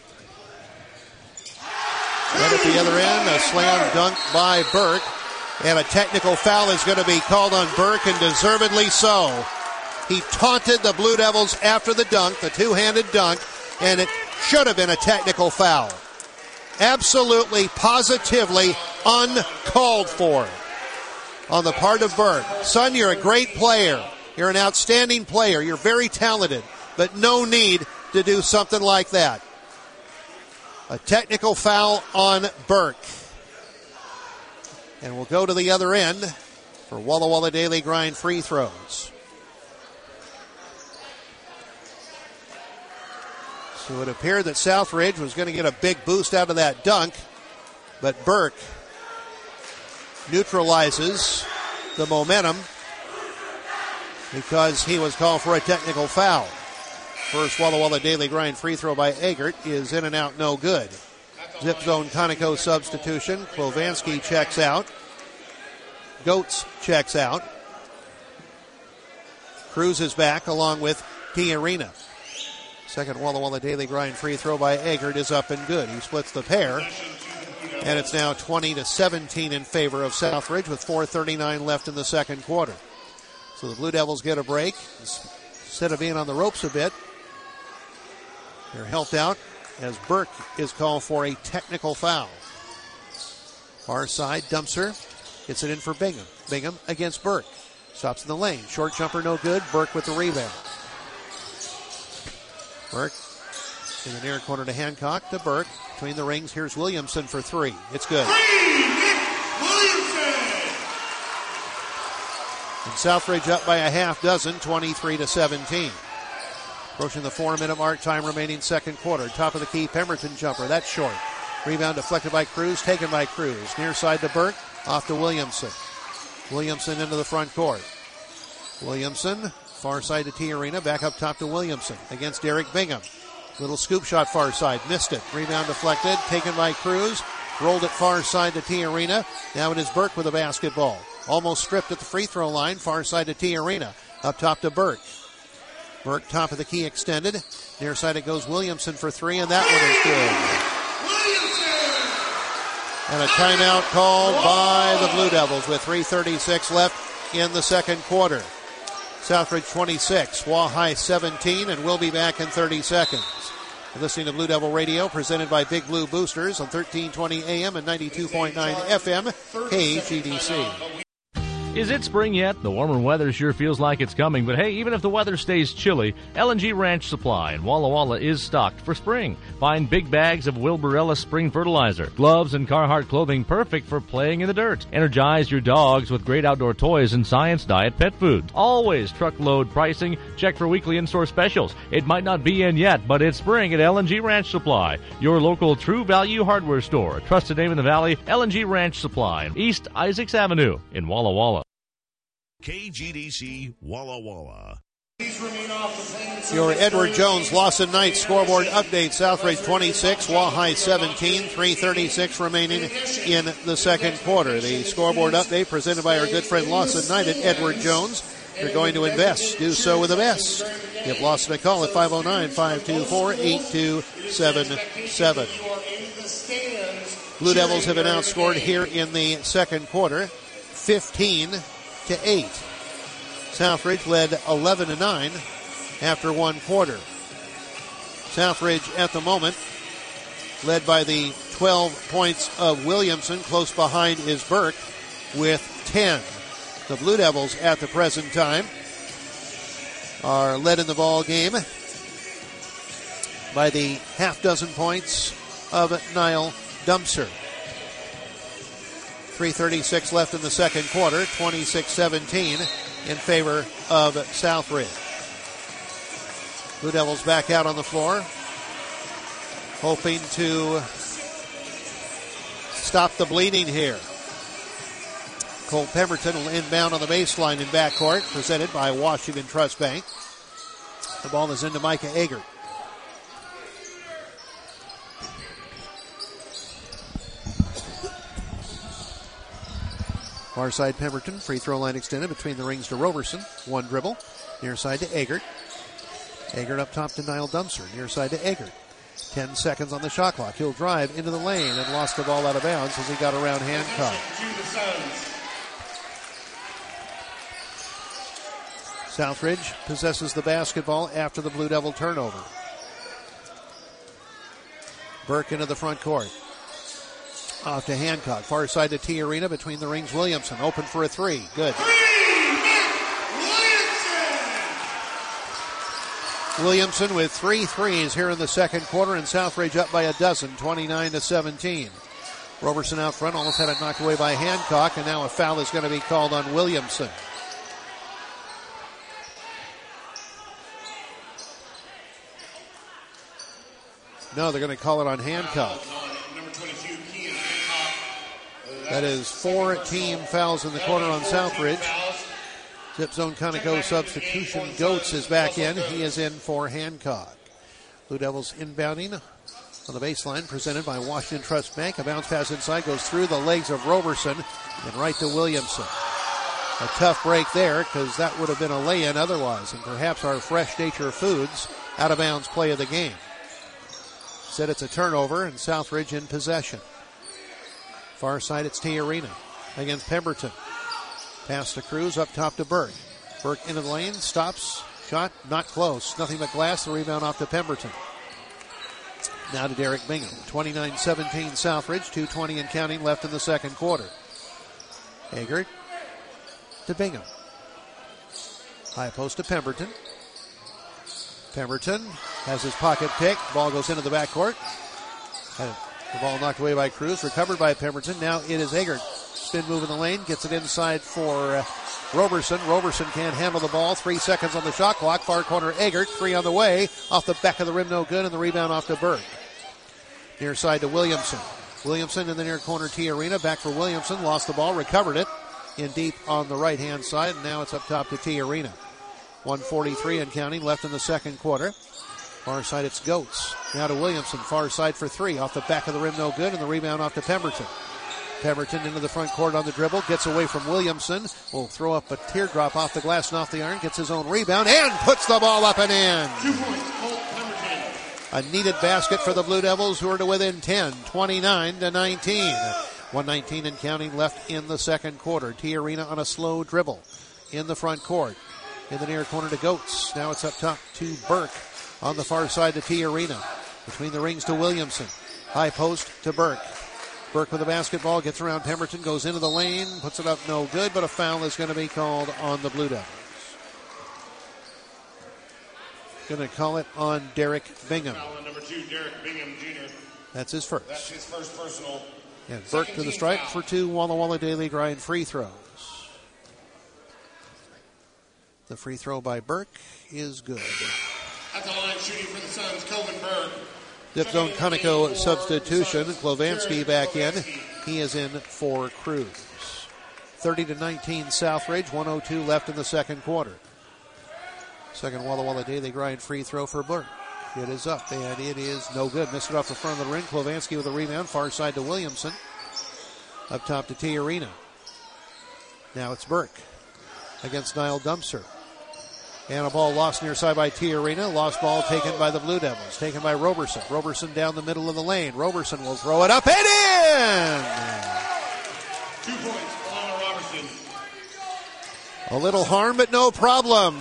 Right at the other end, a slam dunk by Burke. And a technical foul is going to be called on Burke, and deservedly so. He taunted the Blue Devils after the dunk, the two-handed dunk, and it should have been a technical foul. Absolutely, positively uncalled for on the part of Burke. Son, you're a great player. You're an outstanding player. You're very talented, but no need to do something like that. A technical foul on Burke. And we'll go to the other end for Walla Walla Daily Grind free throws. So it appeared that Southridge was going to get a big boost out of that dunk, but Burke neutralizes the momentum because he was called for a technical foul. First Walla Walla Daily Grind free throw by Eggert is in and out, no good. Zip zone Conoco substitution. Klovanski checks out. Goetz checks out. Cruz is back along with Tiarina. Second Walla Walla Daily Grind free throw by Eggert is up and good. He splits the pair. And it's now twenty to seventeen in favor of Southridge with four thirty-nine left in the second quarter. So the Blue Devils get a break. Instead of being on the ropes a bit, they're helped out as Burke is called for a technical foul. Far side, Dumpster gets it in for Bingham. Bingham against Burke. Stops in the lane. Short jumper, no good. Burke with the rebound. Burke in the near corner to Hancock to Burke. Between the rings, here's Williamson for three. It's good. Three, Nick Williamson. And Southridge up by a half dozen, twenty-three to seventeen. Approaching the four-minute mark, time remaining second quarter. Top of the key, Pemberton jumper. That's short. Rebound deflected by Cruz, taken by Cruz. Near side to Burke, off to Williamson. Williamson into the front court. Williamson, far side to Tiarina, back up top to Williamson against Derek Bingham. Little scoop shot far side, missed it. Rebound deflected, taken by Cruz. Rolled it far side to Tiarina. Now it is Burke with the basketball. Almost stripped at the free throw line, far side to Tiarina. Up top to Burke. Burke, top of the key, extended. Near side it goes Williamson for three, and that one is good. And a timeout called by the Blue Devils with three thirty-six left in the second quarter. Southridge twenty-six, Wahai seventeen, and we'll be back in thirty seconds. You're listening to Blue Devil Radio, presented by Big Blue Boosters on thirteen twenty A M and ninety-two point nine F M, K G D C. Is it spring yet? The warmer weather sure feels like it's coming, but hey, even if the weather stays chilly, L and G Ranch Supply in Walla Walla is stocked for spring. Find big bags of Wilburella spring fertilizer, gloves and Carhartt clothing perfect for playing in the dirt. Energize your dogs with great outdoor toys and Science Diet pet food. Always truckload pricing. Check for weekly in-store specials. It might not be in yet, but it's spring at L and G Ranch Supply, your local true value hardware store. A trusted name in the valley, L and G Ranch Supply, East Isaacs Avenue in Walla Walla. K G D C Walla Walla. Your Edward Jones Lawson Knights scoreboard update. Southridge twenty-six, Walleye seventeen, three thirty-six remaining in the second quarter. The scoreboard update presented by our good friend Lawson Knight at Edward Jones. If you're going to invest, do so with the best. Give Lawson a call at five oh nine, five two four, eight two seven seven. Blue Devils have been outscored here in the second quarter, fifteen to eight. Southridge led eleven to nine after one quarter. Southridge at the moment led by the twelve points of Williamson. Close behind is Burke with ten. The Blue Devils at the present time are led in the ball game by the half dozen points of Niall Dumpster. three thirty-six left in the second quarter, twenty-six seventeen in favor of Southridge. Blue Devils back out on the floor, hoping to stop the bleeding here. Cole Pemberton will inbound on the baseline in backcourt, presented by Washington Trust Bank. The ball is into Micah Eggert. Far side Pemberton, free throw line extended between the rings to Roberson. One dribble, near side to Eggert. Eggert up top to Niall Dumpster, near side to Eggert. Ten seconds on the shot clock. He'll drive into the lane and lost the ball out of bounds as he got around Hancock. Southridge possesses the basketball after the Blue Devil turnover. Burke into the front court. Off to Hancock. Far side to T Arena between the rings. Williamson open for a three. Good. Williamson with three threes here in the second quarter, and Southridge up by a dozen, twenty-nine to seventeen. Roberson out front, almost had it knocked away by Hancock, and now a foul is going to be called on Williamson. No, they're going to call it on Hancock. That is four team fouls in the quarter on Southridge. Zip zone Conoco substitution. Goetz is back in. He is in for Hancock. Blue Devils inbounding on the baseline, presented by Washington Trust Bank. A bounce pass inside goes through the legs of Roberson and right to Williamson. A tough break there because that would have been a lay-in otherwise, and perhaps our Fresh Nature Foods out-of-bounds play of the game. Said it's a turnover and Southridge in possession. Far side, it's T Arena against Pemberton. Pass to Cruz, up top to Burke. Burke into the lane, stops, shot, not close. Nothing but glass, the rebound off to Pemberton. Now to Derek Bingham. twenty-nine seventeen Southridge, two twenty and counting left in the second quarter. Eggert to Bingham. High post to Pemberton. Pemberton has his pocket pick. Ball goes into the backcourt. Had the ball knocked away by Cruz, recovered by Pemberton. Now it is Eggert. Spin move in the lane, gets it inside for uh, Roberson. Roberson can't handle the ball. Three seconds on the shot clock. Far corner Eggert, three on the way. Off the back of the rim, no good, and the rebound off to Burke. Near side to Williamson. Williamson in the near corner T Arena. Back for Williamson. Lost the ball, recovered it in deep on the right-hand side, and now it's up top to T Arena. one forty-three and counting left in the second quarter. Far side, it's Goetz. Now to Williamson. Far side for three. Off the back of the rim, no good, and the rebound off to Pemberton. Pemberton into the front court on the dribble. Gets away from Williamson. Will throw up a teardrop off the glass and off the iron. Gets his own rebound and puts the ball up and in. Two points, Colt Pemberton. A needed basket for the Blue Devils, who are to within ten, twenty-nine to nineteen. one nineteen and counting left in the second quarter. T Arena on a slow dribble in the front court. In the near corner to Goetz. Now it's up top to Burke. On the far side to T Arena. Between the rings to Williamson. High post to Burke. Burke with the basketball, gets around Pemberton, goes into the lane, puts it up no good, but a foul is going to be called on the Blue Devils. Going to call it on Derek Bingham. Foul on number two, Derek Bingham, Junior That's his first. That's his first personal. And Burke to the stripe for two Walla Walla Daily Grind free throws. The free throw by Burke is good. At the line, shooting for the Suns, Coben Burke. Zip zone Conoco substitution. Klovansky back in. He is in for Cruz. thirty to nineteen Southridge. one oh two left in the second quarter. Second Walla Walla Daily Grind free throw for Burke. It is up, and it is no good. Missed it off the front of the ring. Klovanski with a rebound. Far side to Williamson. Up top to Tiarina. Now it's Burke against Niall Dumpster. And a ball lost near side by Tiarina. Lost ball taken by the Blue Devils. Taken by Roberson. Roberson down the middle of the lane. Roberson will throw it up and in! Two points for Lana Robertson. A little harm, but no problem.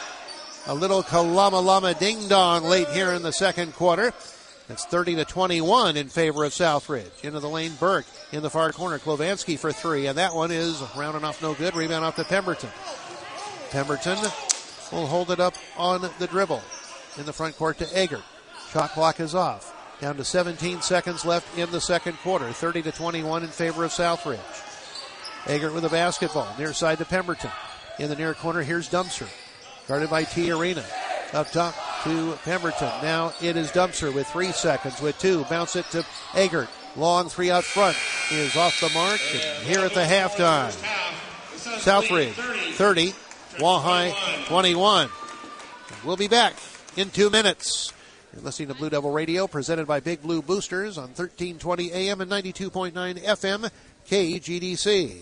A little Kalama Lama Ding Dong late here in the second quarter. It's thirty to twenty-one in favor of Southridge. Into the lane, Burke in the far corner. Klovanski for three, and that one is rounding off no good. Rebound off to Pemberton. Pemberton will hold it up on the dribble. In the front court to Eggert. Shot clock is off. Down to seventeen seconds left in the second quarter. thirty to twenty-one in favor of Southridge. Eggert with a basketball. Near side to Pemberton. In the near corner, here's Dumpster. Guarded by Tiarina. Up top to Pemberton. Now it is Dumpster with three seconds. With two. Bounce it to Eggert. Long three out front is off the mark. And here at the halftime. Southridge thirty. Wahai twenty-one. We'll be back in two minutes. You're listening to Blue Devil Radio, presented by Big Blue Boosters on thirteen twenty A M and ninety-two point nine F M, K G D C.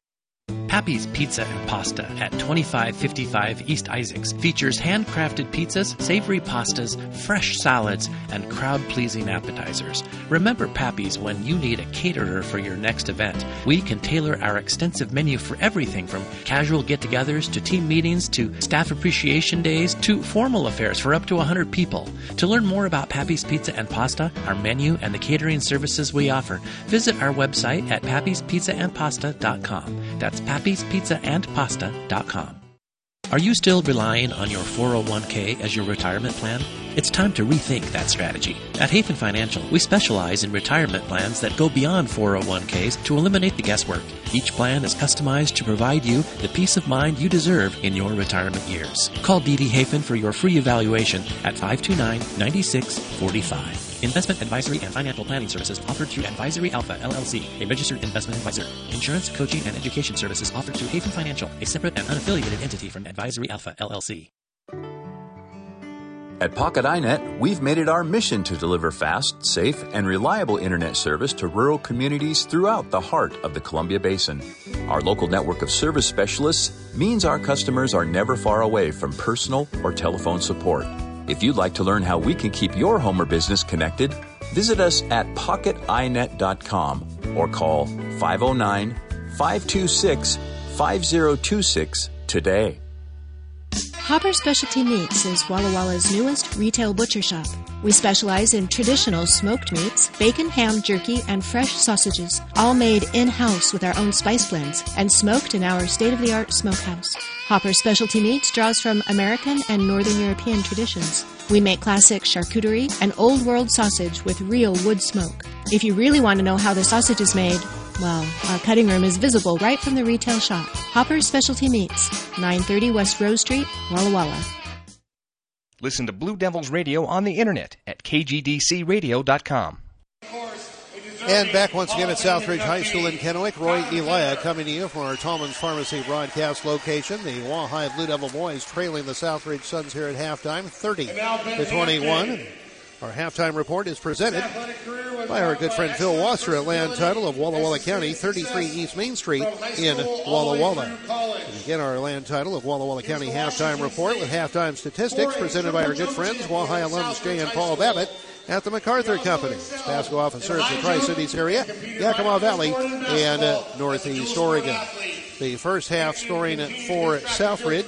Pappy's Pizza and Pasta at twenty-five fifty-five East Isaacs features handcrafted pizzas, savory pastas, fresh salads, and crowd-pleasing appetizers. Remember Pappy's when you need a caterer for your next event. We can tailor our extensive menu for everything from casual get-togethers to team meetings to staff appreciation days to formal affairs for up to one hundred people. To learn more about Pappy's Pizza and Pasta, our menu, and the catering services we offer, visit our website at pappys pizza and pasta dot com. That's pappys pizza and pasta dot com. Are you still relying on your four oh one k as your retirement plan? It's time to rethink that strategy. At Hafen Financial, we specialize in retirement plans that go beyond four oh one k's to eliminate the guesswork. Each plan is customized to provide you the peace of mind you deserve in your retirement years. Call Dee Dee Hafen for your free evaluation at five two nine, nine six four five. Investment advisory and financial planning services offered through Advisory Alpha, L L C, a registered investment advisor. Insurance, coaching, and education services offered through Hafen Financial, a separate and unaffiliated entity from Advisory Alpha, L L C. At Pocket iNet, we've made it our mission to deliver fast, safe, and reliable internet service to rural communities throughout the heart of the Columbia Basin. Our local network of service specialists means our customers are never far away from personal or telephone support. If you'd like to learn how we can keep your home or business connected, visit us at pocket i net dot com or call five oh nine, five two six, five oh two six today. Hopper Specialty Meats is Walla Walla's newest retail butcher shop. We specialize in traditional smoked meats, bacon, ham, jerky, and fresh sausages, all made in-house with our own spice blends and smoked in our state-of-the-art smokehouse. Hopper Specialty Meats draws from American and Northern European traditions. We make classic charcuterie and old-world sausage with real wood smoke. If you really want to know how the sausage is made, well, our cutting room is visible right from the retail shop. Hopper's Specialty Meats, nine thirty West Rose Street, Walla Walla. Listen to Blue Devils Radio on the internet at k g d c radio dot com. And back once again at Southridge High School in Kennewick, Roy Elia coming to you from our Tallman's Pharmacy broadcast location. The Wahai Blue Devil boys trailing the Southridge Suns here at halftime, thirty to twenty-one. Our halftime report is presented by our good friend Phil Wasser at Land Title of Walla Walla County, thirty-three East Main Street in Walla Walla. And again, our Land Title of Walla Walla County halftime report with halftime statistics presented by our good friends, Wahai alums Jay and Paul Babbitt at the MacArthur Company. Pasco often serves the Tri-Cities area, Yakima Valley, and uh, Northeast Oregon. The first half scoring for Southridge.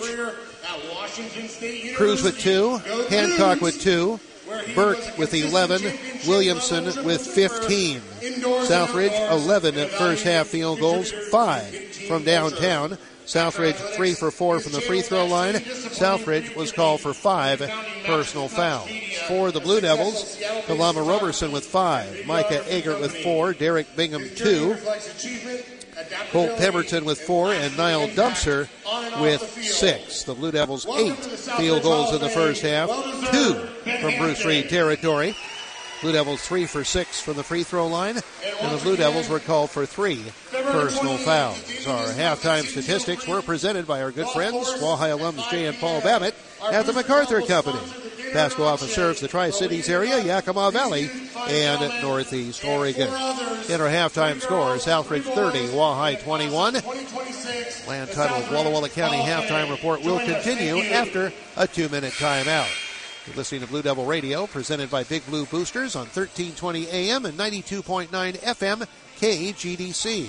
Cruz with two, Hancock with two, Burke with eleven, Williamson with fifteen. Southridge eleven at first half field goals, five from downtown. Southridge three for four from the free throw line. Southridge was called for five personal fouls. For the Blue Devils, Kalama Roberson with five, Micah Eggert with four, Derek Bingham two, Colt Pemberton with four, and Niall Dumpster with six. The Blue Devils eight field goals in the first half, two from Bruce Reed territory. Blue Devils three for six from the free throw line, and the Blue Devils were called for three personal fouls. Our halftime statistics were presented by our good friends, Walleye alums Jay and Paul Babbitt at the MacArthur Company. Pasco often serves the Tri-Cities area, Yakima Valley, and Northeast Oregon. In our halftime score, Southridge thirty, Walleye twenty-one. Land title of Walla Walla County halftime report will continue after a two-minute timeout. You're listening to Blue Devil Radio, presented by Big Blue Boosters on thirteen twenty A M and ninety-two point nine F M K G D C.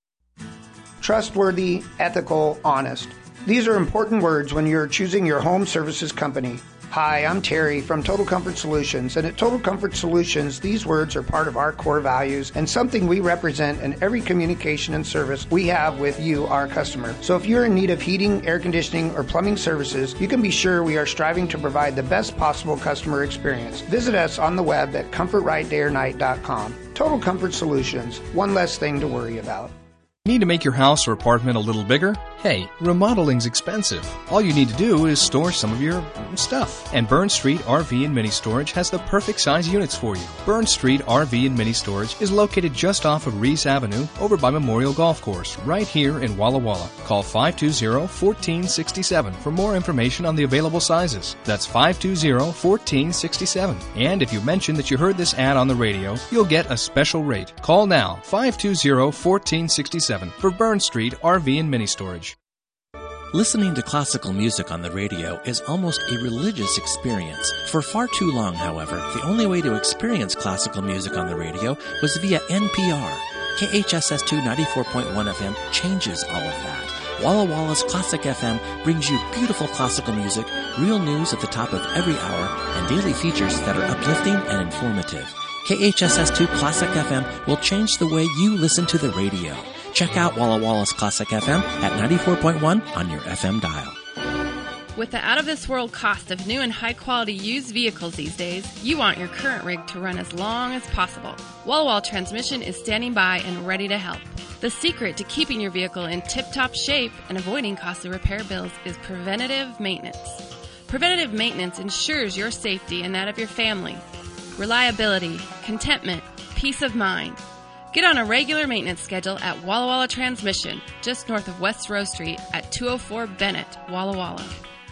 Trustworthy, ethical, honest. These are important words when you're choosing your home services company. Hi, I'm Terry from Total Comfort Solutions, and at Total Comfort Solutions, these words are part of our core values and something we represent in every communication and service we have with you, our customer. So if you're in need of heating, air conditioning, or plumbing services, you can be sure we are striving to provide the best possible customer experience. Visit us on the web at comfort right day or night dot com. Total Comfort Solutions, one less thing to worry about. Need to make your house or apartment a little bigger? Hey, remodeling's expensive. All you need to do is store some of your stuff. And Burn Street R V and Mini Storage has the perfect size units for you. Burn Street R V and Mini Storage is located just off of Reese Avenue over by Memorial Golf Course, right here in Walla Walla. Call five two zero, one four six seven for more information on the available sizes. That's five two zero, one four six seven. And if you mention that you heard this ad on the radio, you'll get a special rate. Call now, five two zero, one four six seven. For Burn Street R V and Mini Storage. Listening to classical music on the radio is almost a religious experience. For far too long, however, the only way to experience classical music on the radio was via N P R. K H S S two ninety-four point one F M changes all of that. Walla Walla's Classic F M brings you beautiful classical music, real news at the top of every hour, and daily features that are uplifting and informative. K H S S two Classic F M will change the way you listen to the radio. Check out Walla Walla's Classic F M at ninety-four point one on your F M dial. With the out-of-this-world cost of new and high-quality used vehicles these days, you want your current rig to run as long as possible. Walla Walla Transmission is standing by and ready to help. The secret to keeping your vehicle in tip-top shape and avoiding costly repair bills is preventative maintenance. Preventative maintenance ensures your safety and that of your family. Reliability, contentment, peace of mind. Get on a regular maintenance schedule at Walla Walla Transmission, just north of West Rose Street at two oh four Bennett, Walla Walla.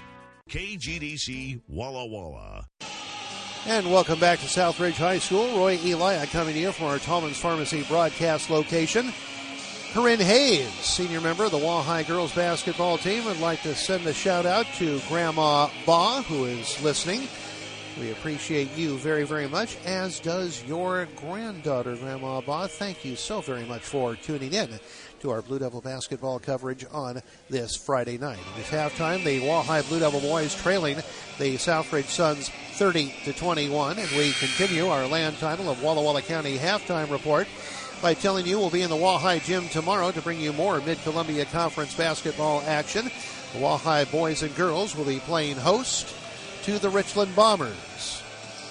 K G D C Walla Walla. And welcome back to Southridge High School. Roy Elia coming to you from our Tallman's Pharmacy broadcast location. Corinne Hayes, senior member of the Walleye girls basketball team, would like to send a shout out to Grandma Ba, who is listening. We appreciate you very, very much, as does your granddaughter, Grandma Ba. Thank you so very much for tuning in to our Blue Devil basketball coverage on this Friday night. It is halftime. The Walleye Blue Devil boys trailing the Southridge Suns thirty to twenty-one, and we continue our land title of Walla Walla County halftime report by telling you we'll be in the Walleye gym tomorrow to bring you more Mid-Columbia Conference basketball action. The Walleye boys and girls will be playing host to the Richland Bombers.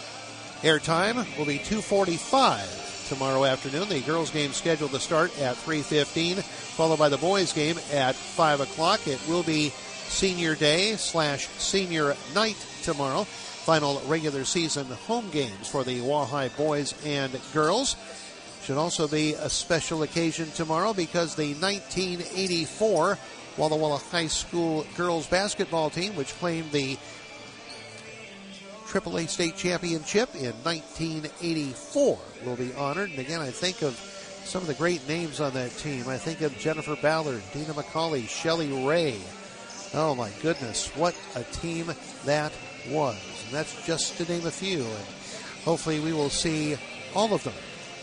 Airtime will be two forty-five tomorrow afternoon. The girls' game scheduled to start at three fifteen, followed by the boys' game at five o'clock. It will be senior day slash senior night tomorrow. Final regular season home games for the Walleye boys and girls. Should also be a special occasion tomorrow because the nineteen eighty-four Walla Walla High School girls basketball team, which claimed the triple A state championship in nineteen eighty-four, will be honored. And again, I think of some of the great names on that team. I think of Jennifer Ballard, Dina McCauley, Shelley Ray. Oh my goodness, what a team that was. And that's just to name a few. And hopefully we will see all of them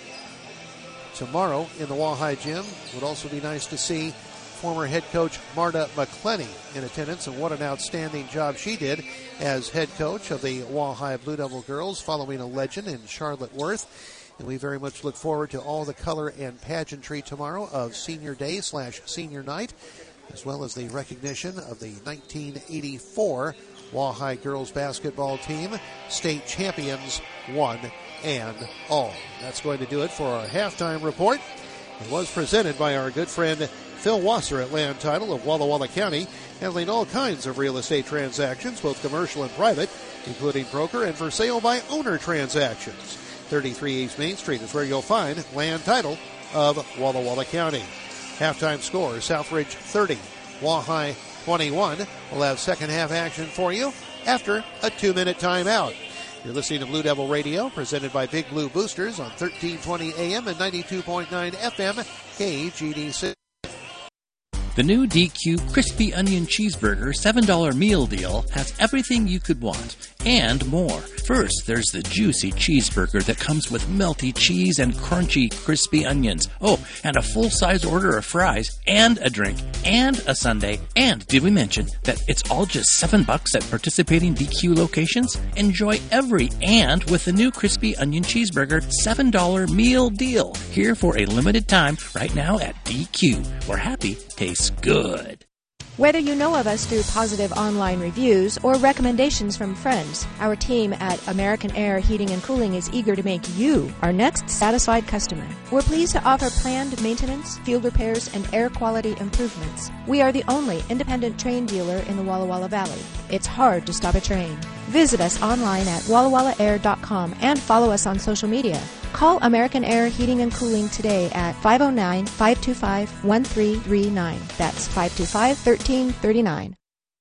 tomorrow in the Walleye gym. Would also be nice to see former head coach Marta McClenny in attendance, and what an outstanding job she did as head coach of the Walleye Blue Devil girls, following a legend in Charlotte Worth. And we very much look forward to all the color and pageantry tomorrow of senior day slash senior night, as well as the recognition of the nineteen eighty-four Walleye girls basketball team, state champions one and all. That's going to do it for our halftime report. It was presented by our good friend Phil Wasser at Land Title of Walla Walla County, handling all kinds of real estate transactions, both commercial and private, including broker and for sale by owner transactions. thirty-three East Main Street is where you'll find land title of Walla Walla County. Halftime score, Southridge thirty, Wahai twenty-one. We'll have second half action for you after a two-minute timeout. You're listening to Blue Devil Radio, presented by Big Blue Boosters on thirteen twenty A M and ninety-two point nine F M, K G D C. The new D Q Crispy Onion Cheeseburger seven dollar meal deal has everything you could want and more. First, there's the juicy cheeseburger that comes with melty cheese and crunchy crispy onions. Oh, and a full-size order of fries and a drink and a sundae. And did we mention that it's all just seven bucks at participating D Q locations? Enjoy every and with the new Crispy Onion Cheeseburger seven dollar meal deal. Here for a limited time right now at D Q, where happy tastes good. Whether you know of us through positive online reviews or recommendations from friends, our team at American Air Heating and Cooling is eager to make you our next satisfied customer. We're pleased to offer planned maintenance, field repairs, and air quality improvements. We are the only independent train dealer in the Walla Walla Valley. It's hard to stop a train. Visit us online at walla walla air dot com and follow us on social media. Call American Air Heating and Cooling today at five oh nine, five two five, one three three nine. That's five two five, one three three nine.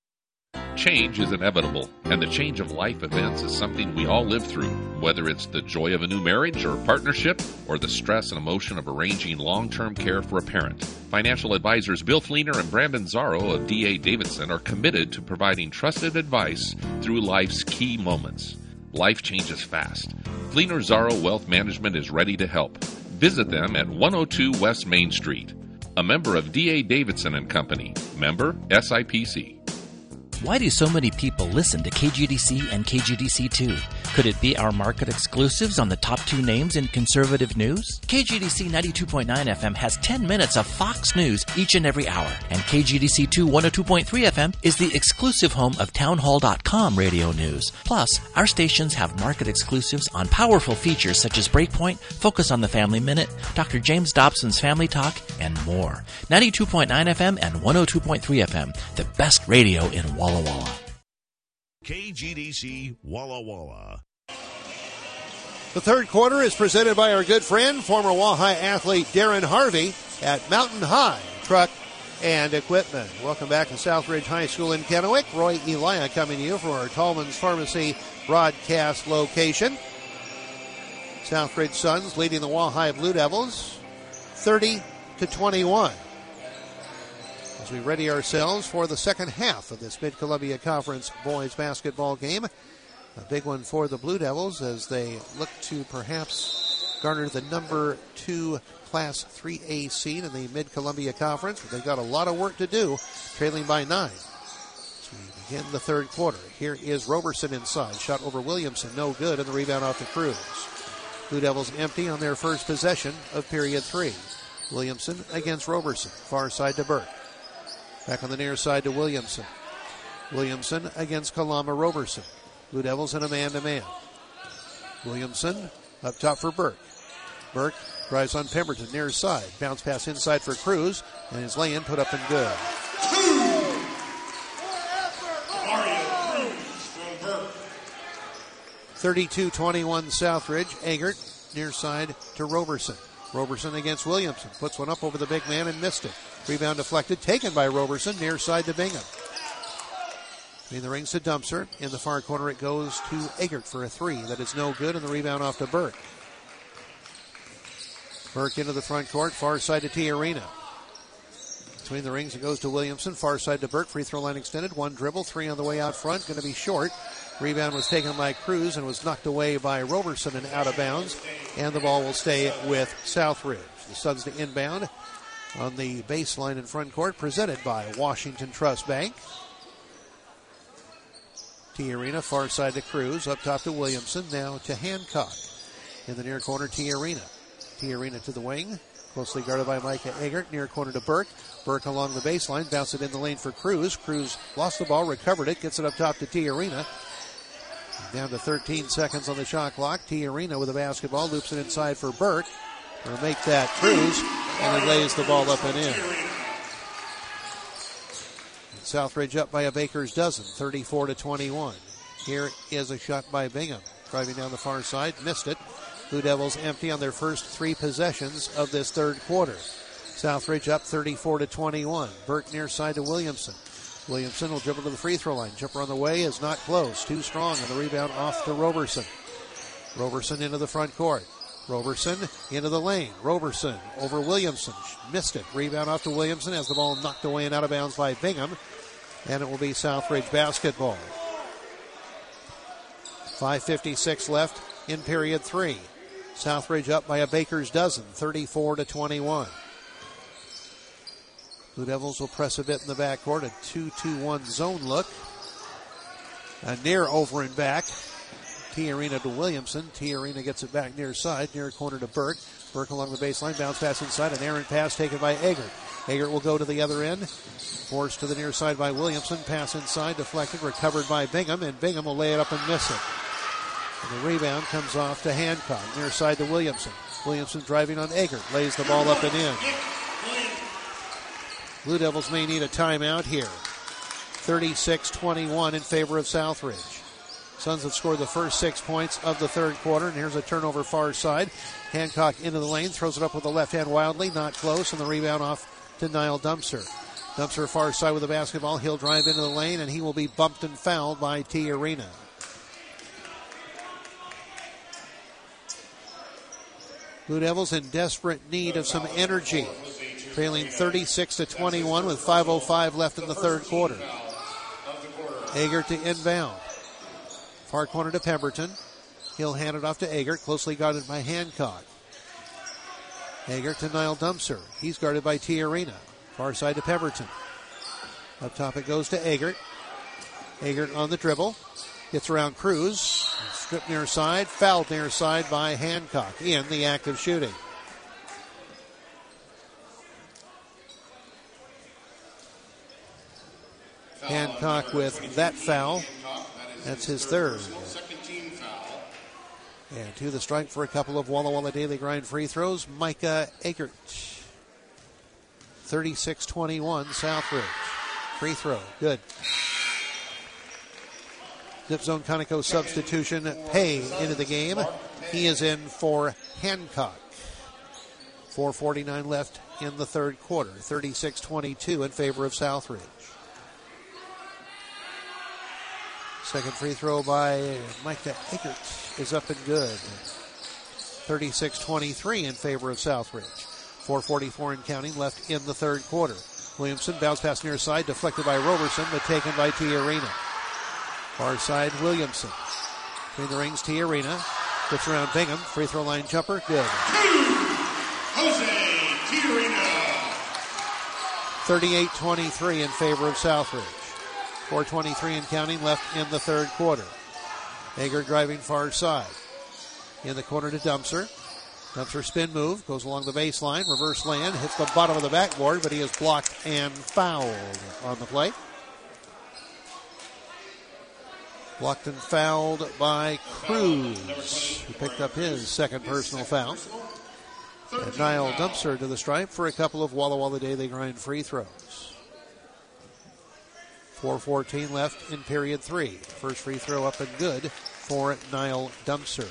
Change is inevitable, and the change of life events is something we all live through, whether it's the joy of a new marriage or partnership, or the stress and emotion of arranging long-term care for a parent. Financial advisors Bill Fleener and Brandon Zarro of D A Davidson are committed to providing trusted advice through life's key moments. Life changes fast. Fleener Zarro Wealth Management is ready to help. Visit them at one oh two West Main Street. A member of D A Davidson and Company. Member S I P C. Why do so many people listen to K G D C and K G D C two? Could it be our market exclusives on the top two names in conservative news? K G D C ninety-two point nine F M has ten minutes of Fox News each and every hour, and K G D C two one oh two point three F M is the exclusive home of townhall dot com radio news. Plus, our stations have market exclusives on powerful features such as Breakpoint, Focus on the Family Minute, Doctor James Dobson's Family Talk, and more. ninety-two point nine F M and one oh two point three F M, the best radio in Walla Walla. K G D C Walla Walla. The third quarter is presented by our good friend, former Wahai athlete Darren Harvey at Mountain High Truck and Equipment. Welcome back to Southridge High School in Kennewick. Roy Elia coming to you from our Tallman's Pharmacy broadcast location. Southridge Suns leading the Wahai Blue Devils thirty to twenty-one. As we ready ourselves for the second half of this Mid-Columbia Conference boys basketball game. A big one for the Blue Devils as they look to perhaps garner the number two Class three A seed in the Mid-Columbia Conference. But they've got a lot of work to do, trailing by nine. As we begin the third quarter, here is Roberson inside. Shot over Williamson, no good, and the rebound off the Cruz. Blue Devils empty on their first possession of period three. Williamson against Roberson, far side to Burke. Back on the near side to Williamson. Williamson against Kalama Roberson. Blue Devils in a man-to-man. Williamson up top for Burke. Burke drives on Pemberton, near side. Bounce pass inside for Cruz, and his lay-in put up and good. thirty-two twenty-one Southridge. Eggert near side to Roberson. Roberson against Williamson. Puts one up over the big man and missed it. Rebound deflected, taken by Roberson, near side to Bingham. Between the rings to Dumpster. In the far corner it goes to Eggert for a three. That is no good, and the rebound off to Burke. Burke into the front court, far side to Tiarina. Between the rings it goes to Williamson, far side to Burke. Free throw line extended, one dribble, three on the way out front. Going to be short. Rebound was taken by Cruz and was knocked away by Roberson and out of bounds. And the ball will stay with Southridge. The Suns to inbound on the baseline in front court, presented by Washington Trust Bank. Tiarina, far side to Cruz, up top to Williamson, now to Hancock. In the near corner, Tiarina. Tiarina to the wing, closely guarded by Micah Eggert, near corner to Burke. Burke along the baseline, bounced it in the lane for Cruz. Cruz lost the ball, recovered it, gets it up top to Tiarina. Down to thirteen seconds on the shot clock. Tiarina with the basketball, loops it inside for Burke. Will make that Cruz, and he lays the ball up and in. And Southridge up by a baker's dozen, thirty-four to twenty-one. Here is a shot by Bingham. Driving down the far side, missed it. Blue Devils empty on their first three possessions of this third quarter. Southridge up thirty-four to twenty-one. Burke near side to Williamson. Williamson will dribble to the free throw line. Jumper on the way is not close. Too strong, and the rebound off to Roberson. Roberson into the front court. Roberson into the lane. Roberson over Williamson. Missed it. Rebound off to Williamson as the ball knocked away and out of bounds by Bingham. And it will be Southridge basketball. five fifty-six left in period three. Southridge up by a baker's dozen, thirty-four to twenty-one. Blue Devils will press a bit in the backcourt, a two two one zone look. A near over and back. T Arena to Williamson. T Arena gets it back near side, near corner to Burke. Burke along the baseline, bounce pass inside, an errant pass taken by Eggert. Eggert will go to the other end. Forced to the near side by Williamson. Pass inside, deflected, recovered by Bingham, and Bingham will lay it up and miss it. And the rebound comes off to Hancock, near side to Williamson. Williamson driving on Eggert, lays the ball up and in. Blue Devils may need a timeout here. thirty-six twenty-one in favor of Southridge. Suns have scored the first six points of the third quarter, and here's a turnover far side. Hancock into the lane, throws it up with the left hand wildly, not close, and the rebound off to Niall Dumpster. Dumpster far side with the basketball. He'll drive into the lane, and he will be bumped and fouled by T Arena. Blue Devils in desperate need of some energy. Trailing thirty-six to twenty-one with five oh five left in the third quarter. Eggert to inbound. Far corner to Pemberton. He'll hand it off to Eggert, closely guarded by Hancock. Eggert to Niall Dumpster. He's guarded by T Arena. Far side to Pemberton. Up top it goes to Eggert. Eggert on the dribble. Gets around Cruz. Stripped near side. Fouled near side by Hancock in the act of shooting. Hancock with that foul. That's his third. And to the strike for a couple of Walla Walla Daily Grind free throws, Micah Eggert. thirty-six twenty-one, Southridge. Free throw, good. Zip zone Conoco substitution, Pay into the game. He is in for Hancock. four forty-nine left in the third quarter. thirty-six twenty-two in favor of Southridge. Second free throw by Micah Eggert is up and good. thirty-six twenty-three in favor of Southridge. four forty-four and counting left in the third quarter. Williamson bounce pass near side, deflected by Roberson, but taken by T Arena. Far side, Williamson. Between the rings, T Arena. Gets around Bingham. Free throw line jumper, good. Jose T Arena. thirty-eight twenty-three in favor of Southridge. four twenty-three and counting left in the third quarter. Eggert driving far side. In the corner to Dumpster. Dumpster spin move, goes along the baseline, reverse land, hits the bottom of the backboard, but he is blocked and fouled on the play. Blocked and fouled by Cruz, who picked up his second personal foul. And Niall Dumpster to the stripe for a couple of Walla Walla Daily Grind free throws. four fourteen left in period three. First free throw up and good for Niall Dumpster.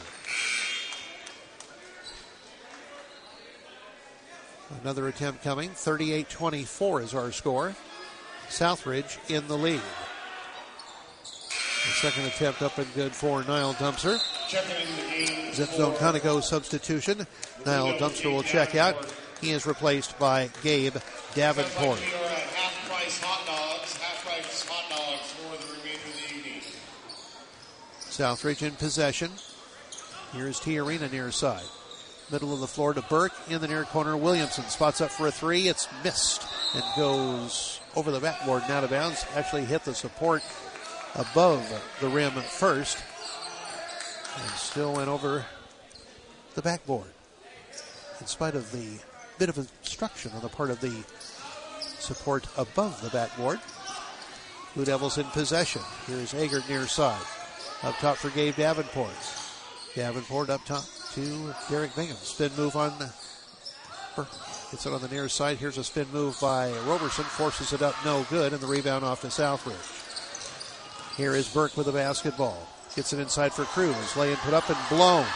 Another attempt coming. thirty-eight twenty-four is our score. Southridge in the lead. The second attempt up and good for Niall Dumpster. Zip zone Conoco substitution. Niall Dumpster will check out. He is replaced by Gabe Davenport. Half-price hot dogs, half-price hot dogs for the remainder of the evening. Southridge in possession. Here's T Arena near side. Middle of the floor to Burke. In the near corner, Williamson spots up for a three. It's missed and goes over the backboard and out of bounds. Actually hit the support above the rim first and still went over the backboard. In spite of the bit of obstruction on the part of the support above the backboard. Blue Devils in possession. Here's Eggert near side. Up top for Gabe Davenport. Davenport up top to Derek Bingham. Spin move on. Gets it on the near side. Here's a spin move by Roberson. Forces it up, no good, and the rebound off to Southridge. Here is Burke with the basketball. Gets it inside for Cruz. Lay and put up and blown.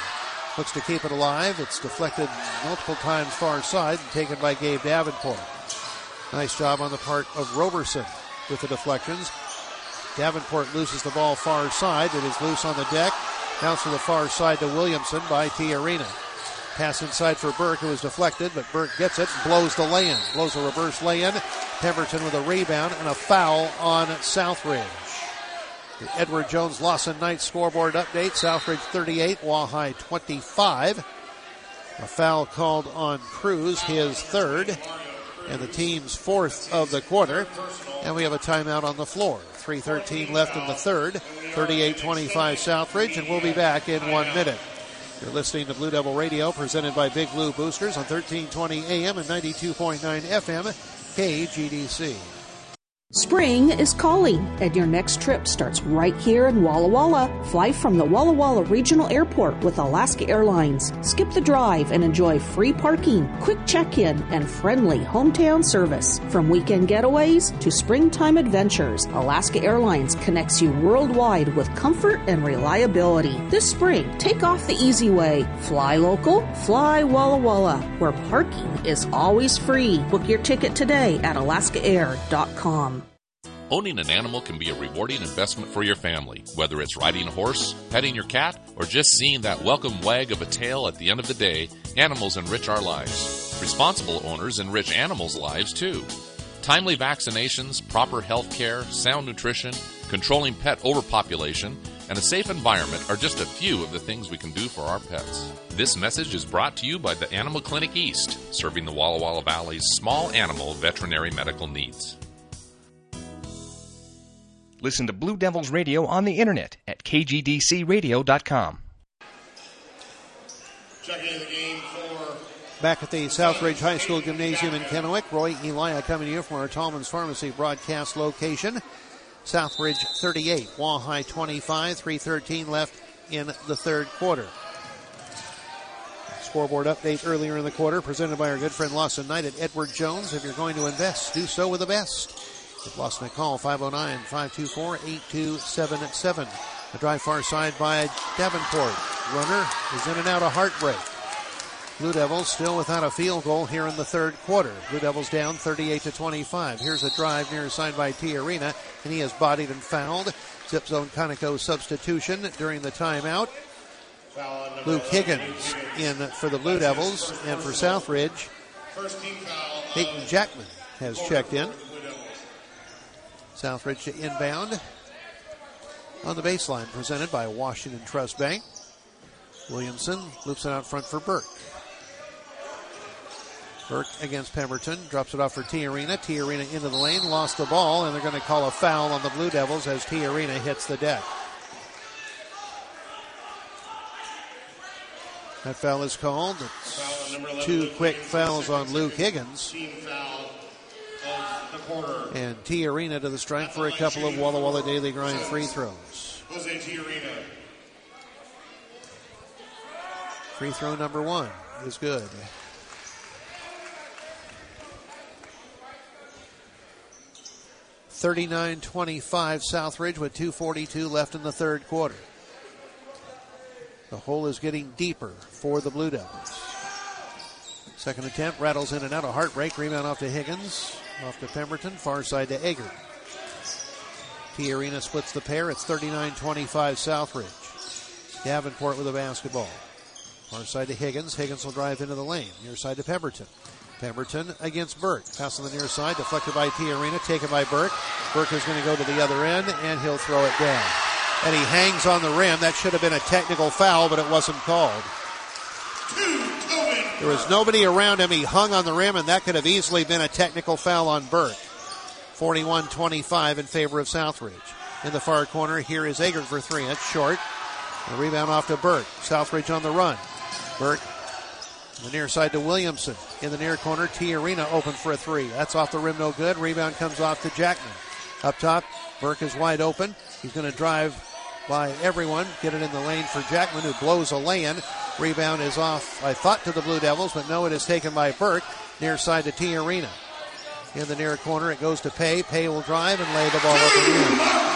Looks to keep it alive. It's deflected multiple times far side and taken by Gabe Davenport. Nice job on the part of Roberson with the deflections. Davenport loses the ball far side. It is loose on the deck. Bounce to the far side to Williamson by Tiarina. Pass inside for Burke, who is deflected, but Burke gets it and blows the lay-in. Blows a reverse lay-in. Pemberton with a rebound and a foul on Southridge. The Edward Jones Lawson Knight scoreboard update. Southridge thirty-eight, Wahai twenty-five. A foul called on Cruz, his third, and the team's fourth of the quarter. And we have a timeout on the floor. three thirteen left in the third. thirty-eight twenty-five Southridge, and we'll be back in one minute. You're listening to Blue Devil Radio, presented by Big Blue Boosters on thirteen twenty A M and ninety-two point nine F M, K G D C. Spring is calling, and your next trip starts right here in Walla Walla. Fly from the Walla Walla Regional Airport with Alaska Airlines. Skip the drive and enjoy free parking, quick check-in, and friendly hometown service. From weekend getaways to springtime adventures, Alaska Airlines connects you worldwide with comfort and reliability. This spring, take off the easy way. Fly local, fly Walla Walla, where parking is always free. Book your ticket today at alaska air dot com. Owning an animal can be a rewarding investment for your family, whether it's riding a horse, petting your cat, or just seeing that welcome wag of a tail at the end of the day. Animals enrich our lives. Responsible owners enrich animals' lives too. Timely vaccinations, proper health care, sound nutrition, controlling pet overpopulation, and a safe environment are just a few of the things we can do for our pets. This message is brought to you by the Animal Clinic East, serving the Walla Walla Valley's small animal veterinary medical needs. Listen to Blue Devils Radio on the internet at k g d c radio dot com. Checking the game for... Back at the Southridge High School Gymnasium in Kennewick, Roy Elia coming to you from our Tallman's Pharmacy broadcast location. Southridge thirty-eight, Wahai twenty-five, three thirteen left in the third quarter. Scoreboard update earlier in the quarter presented by our good friend Lawson Knight at Edward Jones. If you're going to invest, do so with the best. Give Lawson a call, five oh nine, five two four, eight two seven seven. A drive far side by Davenport. Runner is in and out of Heartbreak. Blue Devils still without a field goal here in the third quarter. Blue Devils down thirty-eight to twenty-five. Here's a drive near side by Tiarina, and he is bodied and fouled. Zip zone Conoco substitution during the timeout. Luke Higgins in for the Blue Devils, and for Southridge, Hayden Jackman has checked in. Southridge to inbound on the baseline, presented by Washington Trust Bank. Williamson loops it out front for Burke. Burke against Pemberton, drops it off for Tiarina. Tiarina into the lane, lost the ball, and they're going to call a foul on the Blue Devils as Tiarina hits the deck. That foul is called. It's two quick fouls on Luke Higgins. And Tiarina to the strike for a couple of Walla Walla Daily Grind free throws. Jose Tiarina. Free throw number one is good. thirty-nine twenty-five Southridge with two forty-two left in the third quarter. The hole is getting deeper for the Blue Devils. Second attempt, rattles in and out, a heartbreak. Rebound off to Higgins, off to Pemberton, far side to Eggert. Tiarina splits the pair. It's thirty-nine twenty-five Southridge. Davenport with the basketball. Far side to Higgins. Higgins will drive into the lane. Near side to Pemberton. Pemberton against Burke. Pass on the near side, deflected by Tiarina, taken by Burke. Burke is going to go to the other end, and he'll throw it down. And he hangs on the rim. That should have been a technical foul, but it wasn't called. There was nobody around him. He hung on the rim, and that could have easily been a technical foul on Burke. forty-one twenty-five in favor of Southridge. In the far corner, here is Eggert for three. That's short. The rebound off to Burke. Southridge on the run. Burke on the near side to Williamson. In the near corner, Tiarina open for a three. That's off the rim, no good. Rebound comes off to Jackman. Up top, Burke is wide open. He's going to drive by everyone. Get it in the lane for Jackman, who blows a lay-in. Rebound is off, I thought, to the Blue Devils, but no, it is taken by Burke. Near side to Tiarina. In the near corner, it goes to Pay. Pay will drive and lay the ball up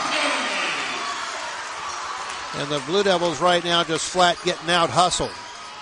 and in. And the Blue Devils right now just flat getting out hustled.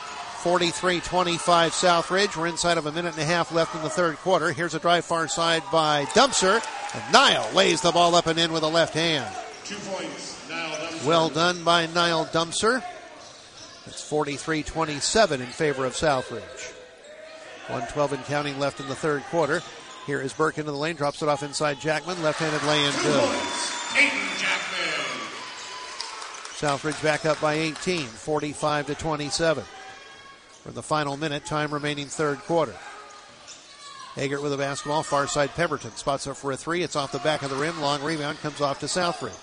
forty-three twenty-five Southridge. We're inside of a minute and a half left in the third quarter. Here's a drive far side by Dumpser. And Niall lays the ball up and in with a left hand. Two points, Niall Dumpser. Well done by Niall Dumpser. It's forty-three twenty-seven in favor of Southridge. one twelve and counting left in the third quarter. Here is Burke into the lane, drops it off inside Jackman. Left-handed lay-in good. Aiden Jackman. Southridge back up by eighteen, forty-five to twenty-seven. For the final minute, time remaining third quarter. Eggert with a basketball, far side Pemberton. Spots up for a three. It's off the back of the rim. Long rebound comes off to Southridge.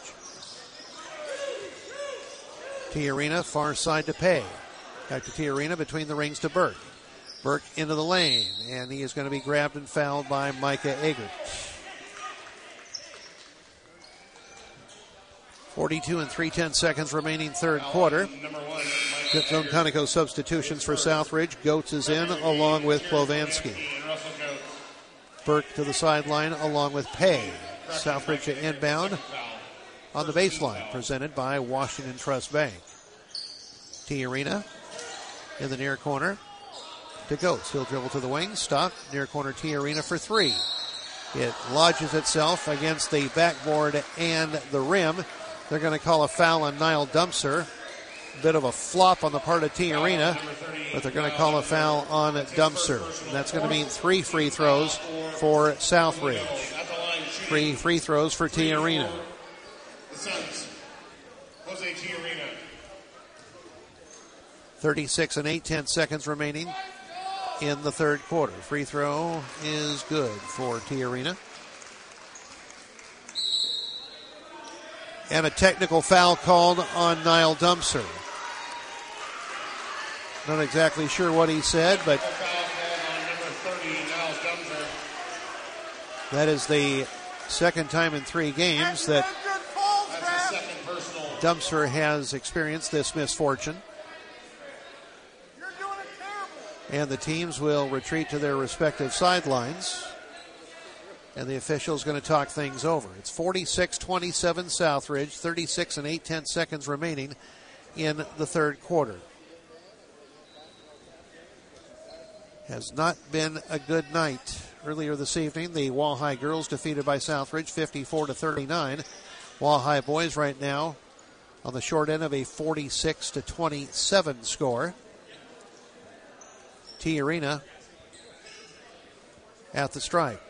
Tiarina, far side to Pay. Back to Tiarina, between the rings to Burke. Burke into the lane, and he is going to be grabbed and fouled by Micah Eggert. forty-two and three-tenths seconds remaining third quarter. Zip zone Conoco substitutions for Southridge. Goetz is in along with Klovansky. Burke to the sideline along with Pay. Southridge to inbound on the baseline, presented by Washington Trust Bank. Tiarina in the near corner to Goetz. He'll dribble to the wing, stop, near corner Tiarina for three. It lodges itself against the backboard and the rim. They're going to call a foul on Niall Dumpser. A bit of a flop on the part of Tiarina, but they're going to call a foul on Dumpser. And that's going to mean three free throws for Southridge. Three free throws for Tiarina. The Suns, Jose Tiarina. thirty-six and eight-tenths seconds remaining in the third quarter. Free throw is good for Tiarina. And a technical foul called on Niall Dumpser. Not exactly sure what he said, but that is the second time in three games that Dumpser has experienced this misfortune. And the teams will retreat to their respective sidelines. And the official's going to talk things over. It's forty-six twenty-seven Southridge, thirty-six and eight-tenths seconds remaining in the third quarter. Has not been a good night. Earlier this evening, the Wall-High girls defeated by Southridge fifty-four to thirty-nine. Wall-High boys right now on the short end of a forty-six to twenty-seven score. Tiarina at the stripe.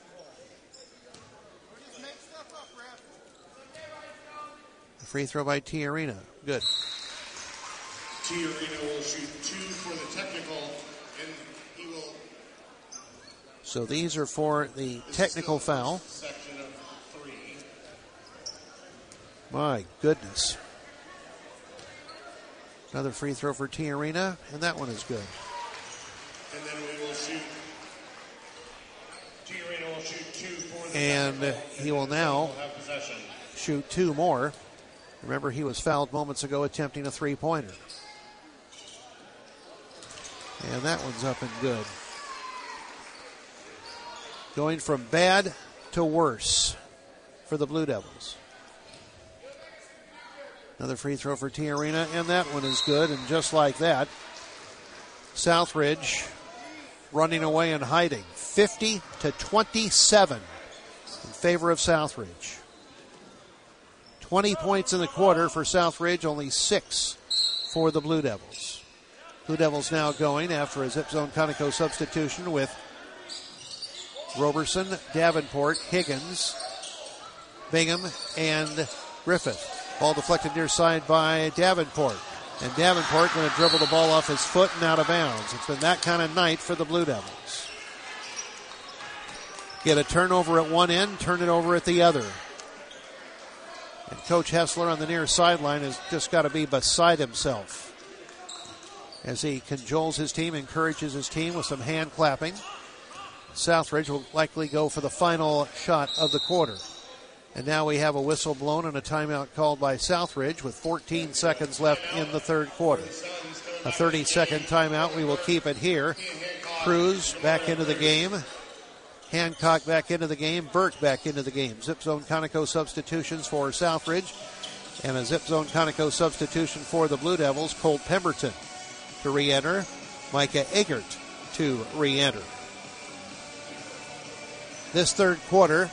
Free throw by Tiarina. Good. Tiarina will shoot two for the technical, and he will. So these are for the technical foul. Section of three. My goodness. Another free throw for Tiarina, and that one is good. And then we will shoot. Tiarina will shoot two for the and technical. he will now Will have possession. shoot two more. Remember, he was fouled moments ago attempting a three-pointer. And that one's up and good. Going from bad to worse for the Blue Devils. Another free throw for Tiarina, and that one is good. And just like that, Southridge running away and hiding. fifty to twenty-seven in favor of Southridge. twenty points in the quarter for Southridge, only six for the Blue Devils. Blue Devils now going after a Zip Zone Conoco substitution with Roberson, Davenport, Higgins, Bingham, and Griffith. Ball deflected near side by Davenport. And Davenport going to dribble the ball off his foot and out of bounds. It's been that kind of night for the Blue Devils. Get a turnover at one end, turn it over at the other. And Coach Hessler on the near sideline has just got to be beside himself as he cajoles his team, encourages his team with some hand clapping. Southridge will likely go for the final shot of the quarter. And now we have a whistle blown and a timeout called by Southridge with fourteen seconds left in the third quarter. A thirty-second timeout. We will keep it here. Cruz back into the game. Hancock back into the game. Burke back into the game. Zip Zone Conoco substitutions for Southridge. And a Zip Zone Conoco substitution for the Blue Devils. Colt Pemberton to re-enter. Micah Eggert to re-enter. This third quarter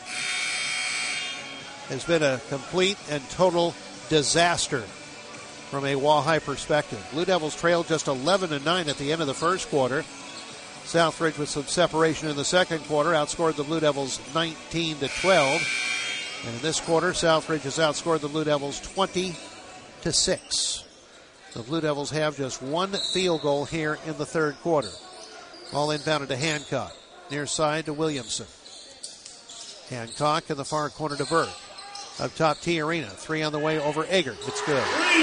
has been a complete and total disaster from a Wahai perspective. Blue Devils trailed just eleven to nine at the end of the first quarter. Southridge, with some separation in the second quarter, outscored the Blue Devils nineteen to twelve. And in this quarter, Southridge has outscored the Blue Devils twenty to six. The Blue Devils have just one field goal here in the third quarter. Ball inbounded to Hancock. Near side to Williamson. Hancock in the far corner to Burke. Up top, Tiarina. Three on the way over Eggert. It's good.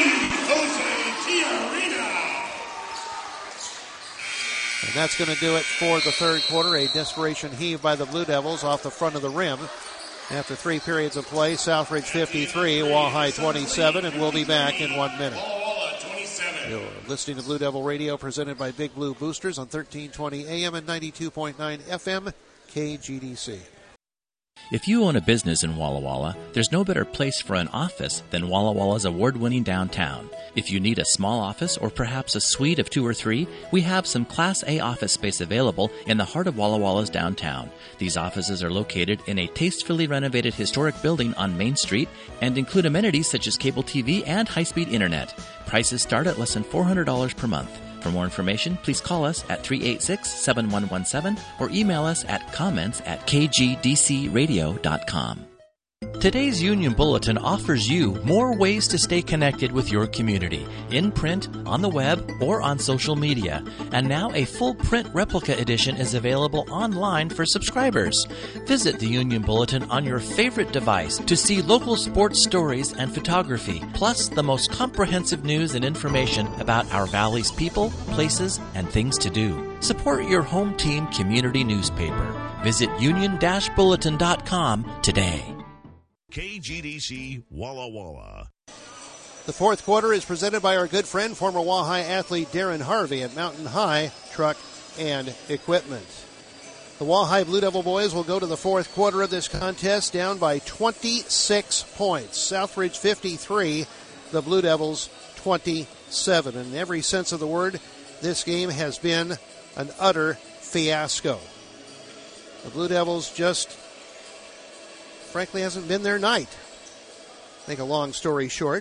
And that's going to do it for the third quarter. A desperation heave by the Blue Devils off the front of the rim. After three periods of play, Southridge fifty-three, Wahai twenty-seven, and we'll be back in one minute. You're listening to Blue Devil Radio, presented by Big Blue Boosters on thirteen twenty A M and ninety-two point nine F M, K G D C. If you own a business in Walla Walla, there's no better place for an office than Walla Walla's award-winning downtown. If you need a small office or perhaps a suite of two or three, we have some Class A office space available in the heart of Walla Walla's downtown. These offices are located in a tastefully renovated historic building on Main Street and include amenities such as cable T V and high-speed internet. Prices start at less than four hundred dollars per month. For more information, please call us at three eight six, seven one one seven or email us at comments at k g d c radio dot com. Today's Union Bulletin offers you more ways to stay connected with your community, in print, on the web, or on social media. And now a full print replica edition is available online for subscribers. Visit the Union Bulletin on your favorite device to see local sports stories and photography, plus the most comprehensive news and information about our valley's people, places, and things to do. Support your home team community newspaper. Visit union dash bulletin dot com today. K G D C Walla Walla. The fourth quarter is presented by our good friend, former Wahai athlete Darren Harvey at Mountain High Truck and Equipment. The Wahai Blue Devil boys will go to the fourth quarter of this contest down by twenty-six points. Southridge fifty-three, the Blue Devils twenty-seven. In every sense of the word, this game has been an utter fiasco. The Blue Devils just, frankly, hasn't been their night. Make a long story short.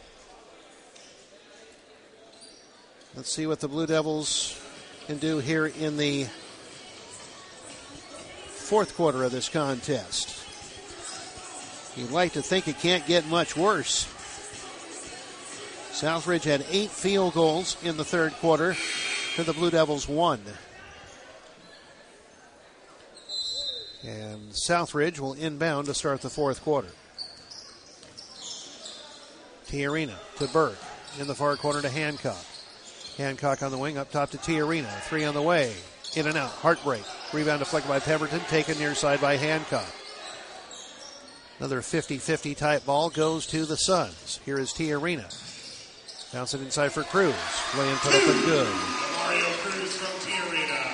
Let's see what the Blue Devils can do here in the fourth quarter of this contest. You'd like to think it can't get much worse. Southridge had eight field goals in the third quarter to the Blue Devils one. And Southridge will inbound to start the fourth quarter. Tiarina to Burke. In the far corner to Hancock. Hancock on the wing, up top to Tiarina. Three on the way. In and out. Heartbreak. Rebound deflected by Pemberton. Taken near side by Hancock. Another fifty-fifty type ball goes to the Suns. Here is Tiarina. Bounce it inside for Cruz. Lay-in put up and good. Mario Cruz from Tiarina.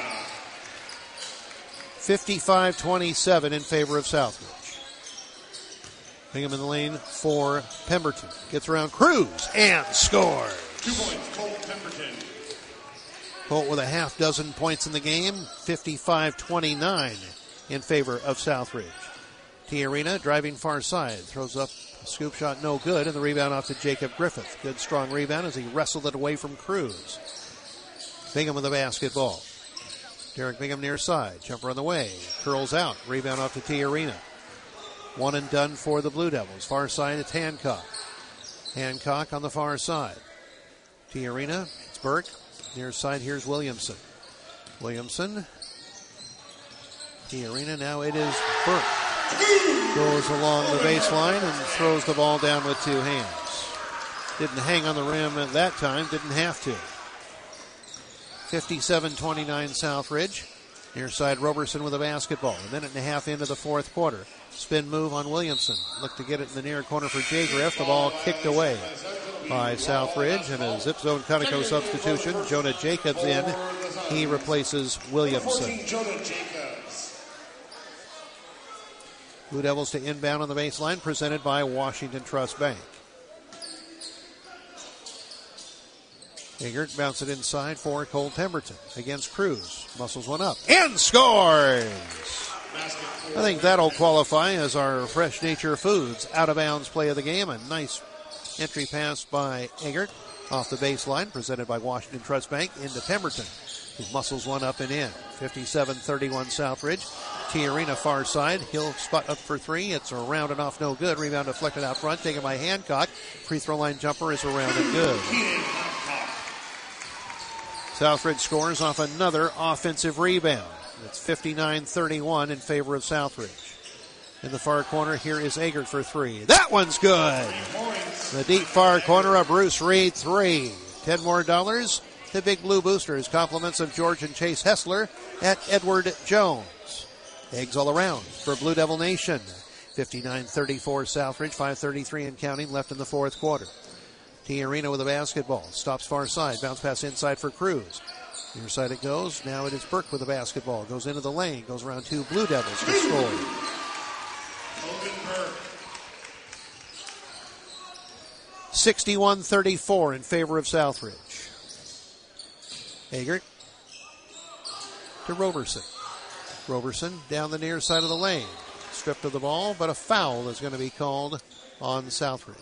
fifty-five twenty-seven in favor of Southridge. Bingham in the lane for Pemberton. Gets around Cruz and scores. Two points, Colt Pemberton. Colt with a half dozen points in the game. fifty-five twenty-nine in favor of Southridge. Tiarina driving far side. Throws up a scoop shot, no good. And the rebound off to Jacob Griffith. Good strong rebound as he wrestled it away from Cruz. Bingham with the basketball. Derek Bingham near side. Jumper on the way. Curls out. Rebound off to Tiarina. One and done for the Blue Devils. Far side, it's Hancock. Hancock on the far side. Tiarina, it's Burke. Near side, here's Williamson. Williamson. Tiarina, now it is Burke. Goes along the baseline and throws the ball down with two hands. Didn't hang on the rim at that time. Didn't have to. fifty-seven twenty-nine Southridge. Near side Roberson with a basketball. A minute and a half into the fourth quarter. Spin move on Williamson. Look to get it in the near corner for Jay Griff. The ball kicked away by Southridge. And a zip zone Conoco substitution. Jonah Jacobs in. He replaces Williamson. Blue Devils to inbound on the baseline. Presented by Washington Trust Bank. Eggert bounces it inside for Cole Pemberton against Cruz. Muscles one up and scores! I think that'll qualify as our Fresh Nature Foods out-of-bounds play of the game. A nice entry pass by Eggert off the baseline, presented by Washington Trust Bank into Pemberton, who muscles one up and in. fifty-seven thirty-one Southridge. Tiarina far side. He'll spot up for three. It's around and off, no good. Rebound deflected out front, taken by Hancock. Free throw line jumper is around and good. Southridge scores off another offensive rebound. It's fifty-nine thirty-one in favor of Southridge. In the far corner, here is Eggert for three. That one's good. The deep far corner of Bruce Reed, three. Ten more dollars. The Big Blue Boosters. Compliments of George and Chase Hessler at Edward Jones. Eggs all around for Blue Devil Nation. fifty-nine thirty-four Southridge, five thirty-three and counting left in the fourth quarter. Tiarina with a basketball. Stops far side. Bounce pass inside for Cruz. Near side it goes. Now it is Burke with the basketball. Goes into the lane. Goes around two Blue Devils to score. sixty-one thirty-four in favor of Southridge. Eggert to Roberson. Roberson down the near side of the lane. Stripped of the ball, but a foul is going to be called on Southridge.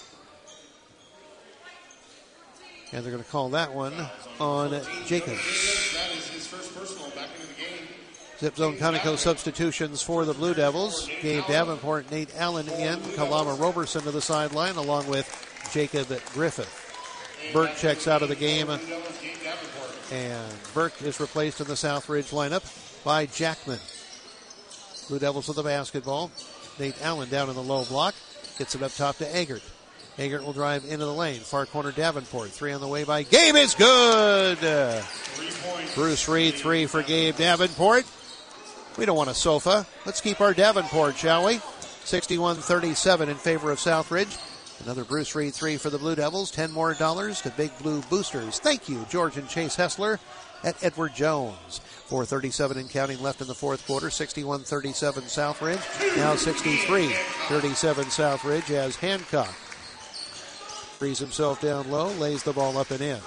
And they're going to call that one on Jacobs. That is his first personal back into the game. Zip zone Conoco substitutions for the Blue Devils. Gabe Davenport, Nate Allen in. Kalama Roberson to the sideline along with Jacob Griffith. Burke checks out of the game. And Burke is replaced in the Southridge lineup by Jackman. Blue Devils with the basketball. Nate Allen down in the low block. Gets it up top to Eggert. Eggert will drive into the lane. Far corner Davenport. Three on the way by Gabe is good. Bruce Reed, three for Gabe Davenport. We don't want a sofa. Let's keep our Davenport, shall we? sixty-one thirty-seven in favor of Southridge. Another Bruce Reed three for the Blue Devils. Ten more dollars to Big Blue Boosters. Thank you, George and Chase Hessler at Edward Jones. four thirty-seven and counting left in the fourth quarter. sixty-one thirty-seven Southridge. Now sixty-three thirty-seven Southridge as Hancock frees himself down low, lays the ball up and in.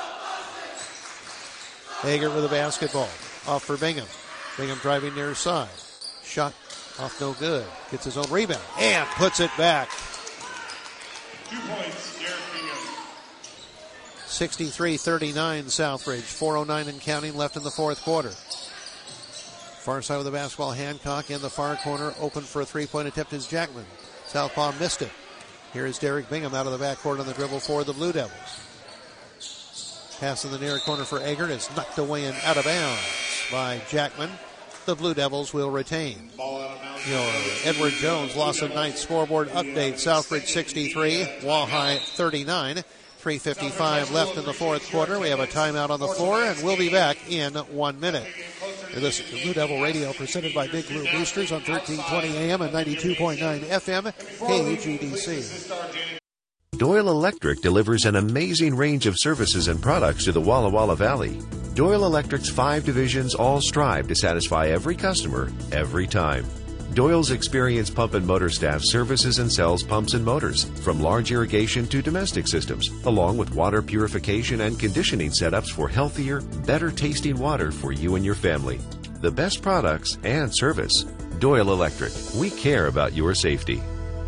Eggert with the basketball. Off for Bingham. Bingham driving near side. Shot off no good. Gets his own rebound and puts it back. Two points, Derek Bingham. sixty-three thirty-nine Southridge. four oh nine and counting left in the fourth quarter. Far side with the basketball, Hancock in the far corner. Open for a three-point attempt is Jackman. Southpaw missed it. Here is Derek Bingham out of the backcourt on the dribble for the Blue Devils. Pass in the near corner for Eggert is knocked away and out of bounds by Jackman. The Blue Devils will retain. Your Edward Jones loss of night scoreboard update. Southridge sixty-three, Walleye thirty-nine. three fifty-five left in the fourth quarter. We have a timeout on the floor, and we'll be back in one minute. You're listening to Blue Devil Radio, presented by Big Blue Boosters on thirteen twenty A M and ninety-two point nine F M, K G D C. Doyle Electric delivers an amazing range of services and products to the Walla Walla Valley. Doyle Electric's five divisions all strive to satisfy every customer, every time. Doyle's experienced pump and motor staff services and sells pumps and motors, from large irrigation to domestic systems, along with water purification and conditioning setups for healthier, better tasting water for you and your family. The best products and service. Doyle Electric. We care about your safety.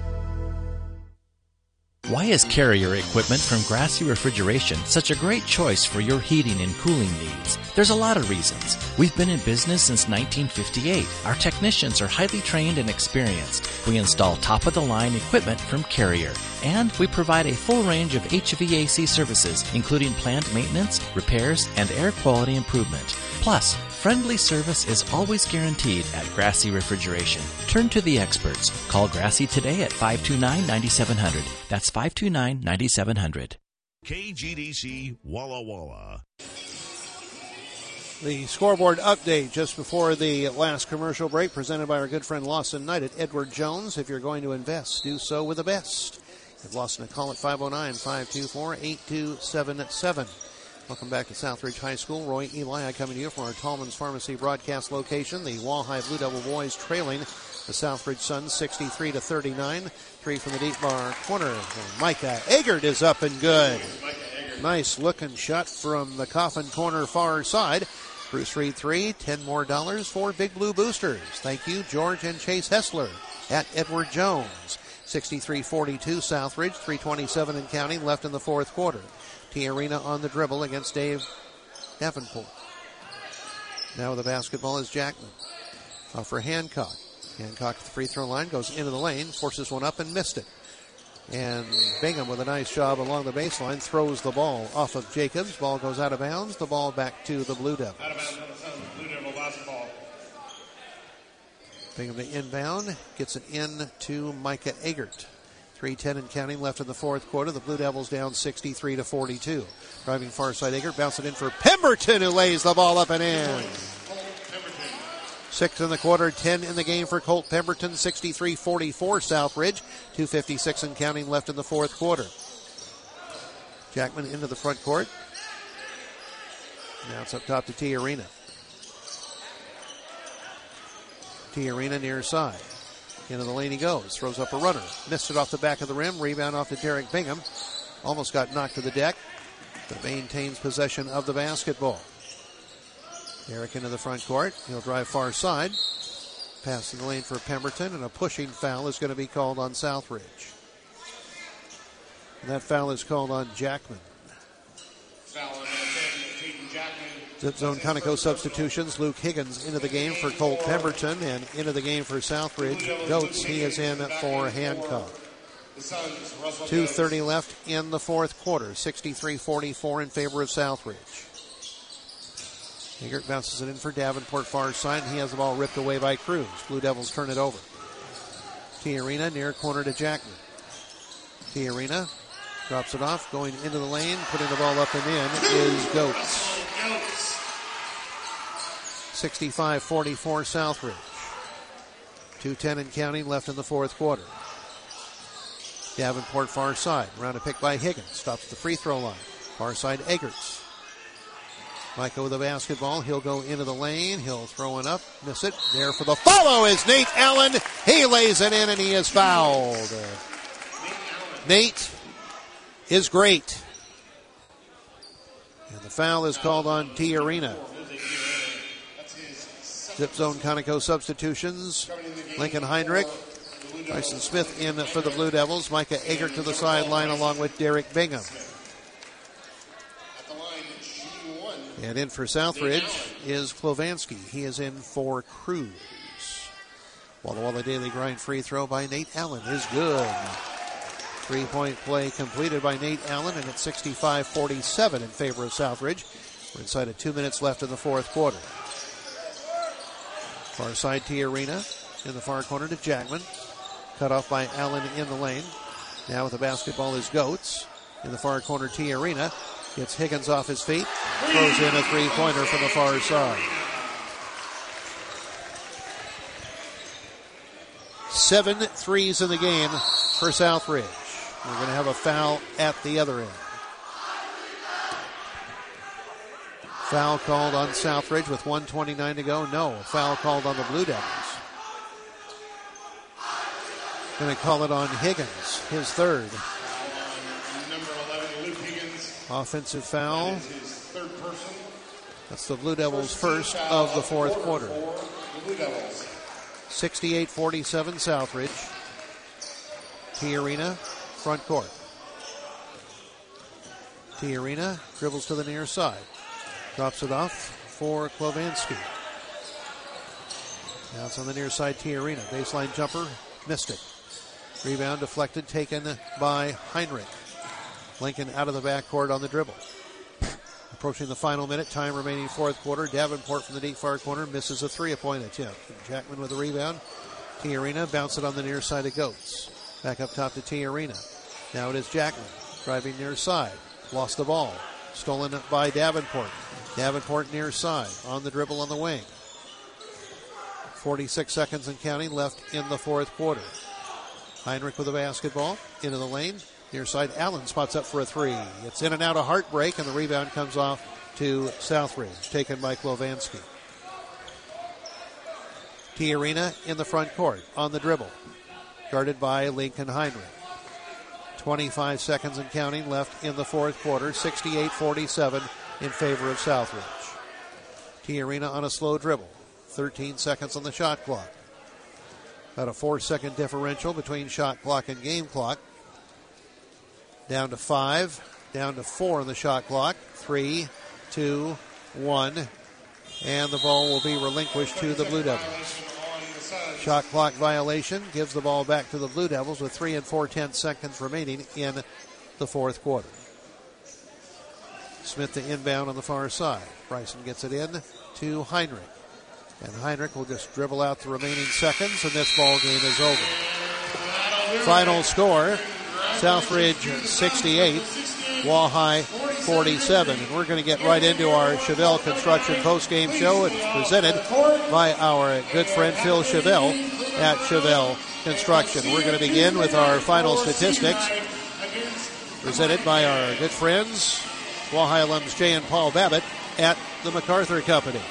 Why is Carrier equipment from Grassy Refrigeration such a great choice for your heating and cooling needs? There's a lot of reasons. We've been in business since nineteen fifty-eight. Our technicians are highly trained and experienced. We install top-of-the-line equipment from Carrier. And we provide a full range of H V A C services, including plant maintenance, repairs, and air quality improvement. Plus, friendly service is always guaranteed at Grassy Refrigeration. Turn to the experts. Call Grassy today at five two nine, nine seven zero zero. That's five two nine, nine seven zero zero. K G D C Walla Walla. The scoreboard update just before the last commercial break, presented by our good friend Lawson Knight at Edward Jones. If you're going to invest, do so with the best. Give Lawson a call at five oh nine, five two four, eight two seven seven. Welcome back to Southridge High School. Roy Eli coming to you from our Tallman's Pharmacy broadcast location. The Walleye Blue Devil boys trailing the Southridge Suns sixty-three to thirty-nine. Three from the deep bar corner. And Micah Eggert is up and good. Nice looking shot from the coffin corner far side. Bruce Reed three, ten more dollars for Big Blue Boosters. Thank you, George and Chase Hessler at Edward Jones. sixty-three forty-two Southridge, three twenty-seven and counting left in the fourth quarter. T Arena on the dribble against Dave Davenport. Now with the basketball is Jackman. Off for Hancock. Hancock at the free throw line, goes into the lane, forces one up and missed it. And Bingham with a nice job along the baseline throws the ball off of Jacobs. Ball goes out of bounds. The ball back to the Blue Devils. Out of bounds on the Blue Devil basketball. Bingham to inbound. Gets it in to Micah Eggert. three ten and counting left in the fourth quarter. The Blue Devils down sixty-three to forty-two. Driving far side Eggert. Bounce it in for Pemberton, who lays the ball up and in. Six in the quarter, ten in the game for Colt Pemberton, sixty-three forty-four Southridge, two fifty-six and counting left in the fourth quarter. Jackman into the front court. Now it's up top to T Arena. T Arena near side. Into the lane he goes, throws up a runner. Missed it off the back of the rim, rebound off to Derek Bingham. Almost got knocked to the deck, but maintains possession of the basketball. Derek into the front court. He'll drive far side. Pass in the lane for Pemberton, and a pushing foul is going to be called on Southridge. And that foul is called on Jackman. Foul on Jaden Jackman. Zip zone Conoco substitutions. Luke Higgins into the game for Colt Pemberton, and into the game for Southridge. Goats, he is in for Hancock. two thirty left in the fourth quarter. sixty-three forty-four in favor of Southridge. Eggert bounces it in for Davenport far side. He has the ball ripped away by Cruz. Blue Devils turn it over. T Arena near corner to Jackman. T Arena drops it off, going into the lane, putting the ball up and in is Goats. sixty-five forty-four Southridge. two ten and counting left in the fourth quarter. Davenport far side. Round a pick by Higgins. Stops the free throw line. Far side Eggerts. Micah with the basketball. He'll go into the lane. He'll throw it up. Miss it. There for the follow is Nate Allen. He lays it in and he is fouled. Nate is great. And the foul is called on T Arena. Zip zone Conoco substitutions. Lincoln Heinrich. Tyson Smith in for the Blue Devils. Micah Eggert to the sideline along with Derek Bingham. And in for Southridge is Klovansky. He is in for Cruz. Walla Walla Daily Grind free throw by Nate Allen is good. Three-point play completed by Nate Allen, and it's sixty-five forty-seven in favor of Southridge. We're inside of two minutes left in the fourth quarter. Far side T Arena in the far corner to Jackman. Cut off by Allen in the lane. Now with the basketball is Goats. In the far corner T Arena. Gets Higgins off his feet. Throws in a three-pointer from the far side. Seven threes in the game for Southridge. We're going to have a foul at the other end. Foul called on Southridge with one twenty-nine to go. No, foul called on the Blue Devils. Going to call it on Higgins, his third. Offensive foul. That's the Blue Devils' first of the fourth quarter. sixty-eight forty-seven Southridge. T Arena, front court. T Arena dribbles to the near side. Drops it off for Klovansky. Now it's on the near side, T Arena. Baseline jumper, missed it. Rebound deflected, taken by Heinrich. Lincoln out of the backcourt on the dribble. Approaching the final minute, time remaining fourth quarter. Davenport from the deep far corner misses a three-point attempt. Jackman with the rebound. T Arena bounce it on the near side of Goats. Back up top to T Arena. Now it is Jackman driving near side. Lost the ball. Stolen by Davenport. Davenport near side on the dribble on the wing. forty-six seconds and counting left in the fourth quarter. Heinrich with the basketball into the lane. Near side, Allen spots up for a three. It's in and out of Heartbreak, and the rebound comes off to Southridge, taken by Klovansky. T Arena in the front court, on the dribble. Guarded by Lincoln Heinrich. twenty-five seconds and counting left in the fourth quarter. sixty-eight forty-seven in favor of Southridge. Tiarina on a slow dribble. thirteen seconds on the shot clock. About a four-second differential between shot clock and game clock. Down to five. Down to four on the shot clock. Three, two, one. And the ball will be relinquished to the Blue Devils. Shot clock violation gives the ball back to the Blue Devils with three and four-tenths seconds remaining in the fourth quarter. Smith to inbound on the far side. Bryson gets it in to Heinrich. And Heinrich will just dribble out the remaining seconds, and this ball game is over. Final score, Southridge sixty-eight, Wahai forty-seven. And we're going to get right into our Chevelle Construction postgame show. It's presented by our good friend Phil Chevelle at Chevelle Construction. We're going to begin with our final statistics, presented by our good friends, Wahai alums Jay and Paul Babbitt at the MacArthur Company.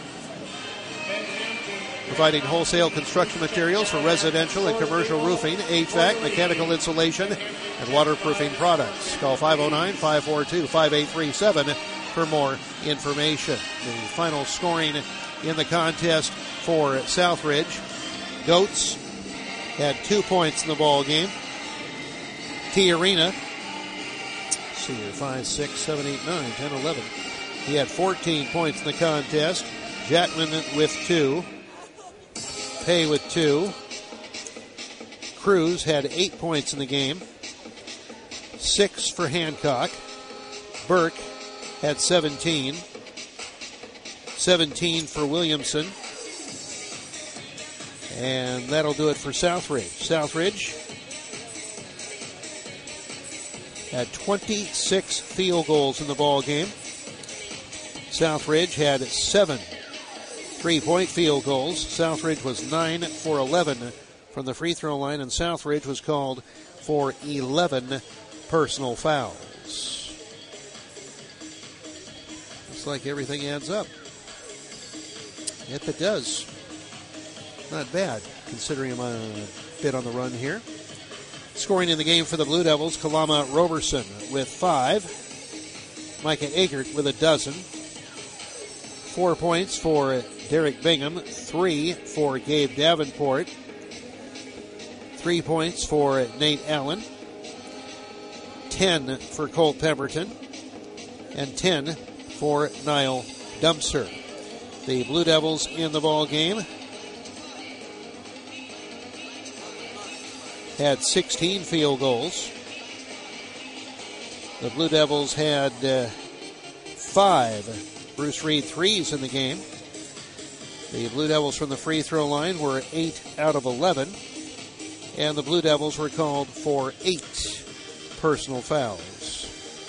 Providing wholesale construction materials for residential and commercial roofing, H V A C, mechanical insulation, and waterproofing products. Call five oh nine, five four two, five eight three seven for more information. The final scoring in the contest for Southridge. Goats had two points in the ball game. Tiarina, see here, five, six, seven, eight, nine, ten, eleven. He had fourteen points in the contest. Jackman with two. Pay with two. Cruz had eight points in the game. Six for Hancock. Burke had seventeen. seventeen for Williamson. And that'll do it for Southridge. Southridge had twenty-six field goals in the ball game. Southridge had seven three-point field goals. Southridge was nine for eleven from the free throw line, and Southridge was called for eleven personal fouls. Looks like everything adds up. Yep, it does. Not bad, considering I'm a bit on the run here. Scoring in the game for the Blue Devils, Kalama Roberson with five. Micah Eggert with a dozen. Four points for Derek Bingham. Three for Gabe Davenport. Three points for Nate Allen. Ten for Colt Pemberton. And ten for Niall Dumpster. The Blue Devils in the ball game had sixteen field goals. The Blue Devils had uh, five Bruce Reed threes in the game. The Blue Devils from the free throw line were eight out of eleven. And the Blue Devils were called for eight personal fouls.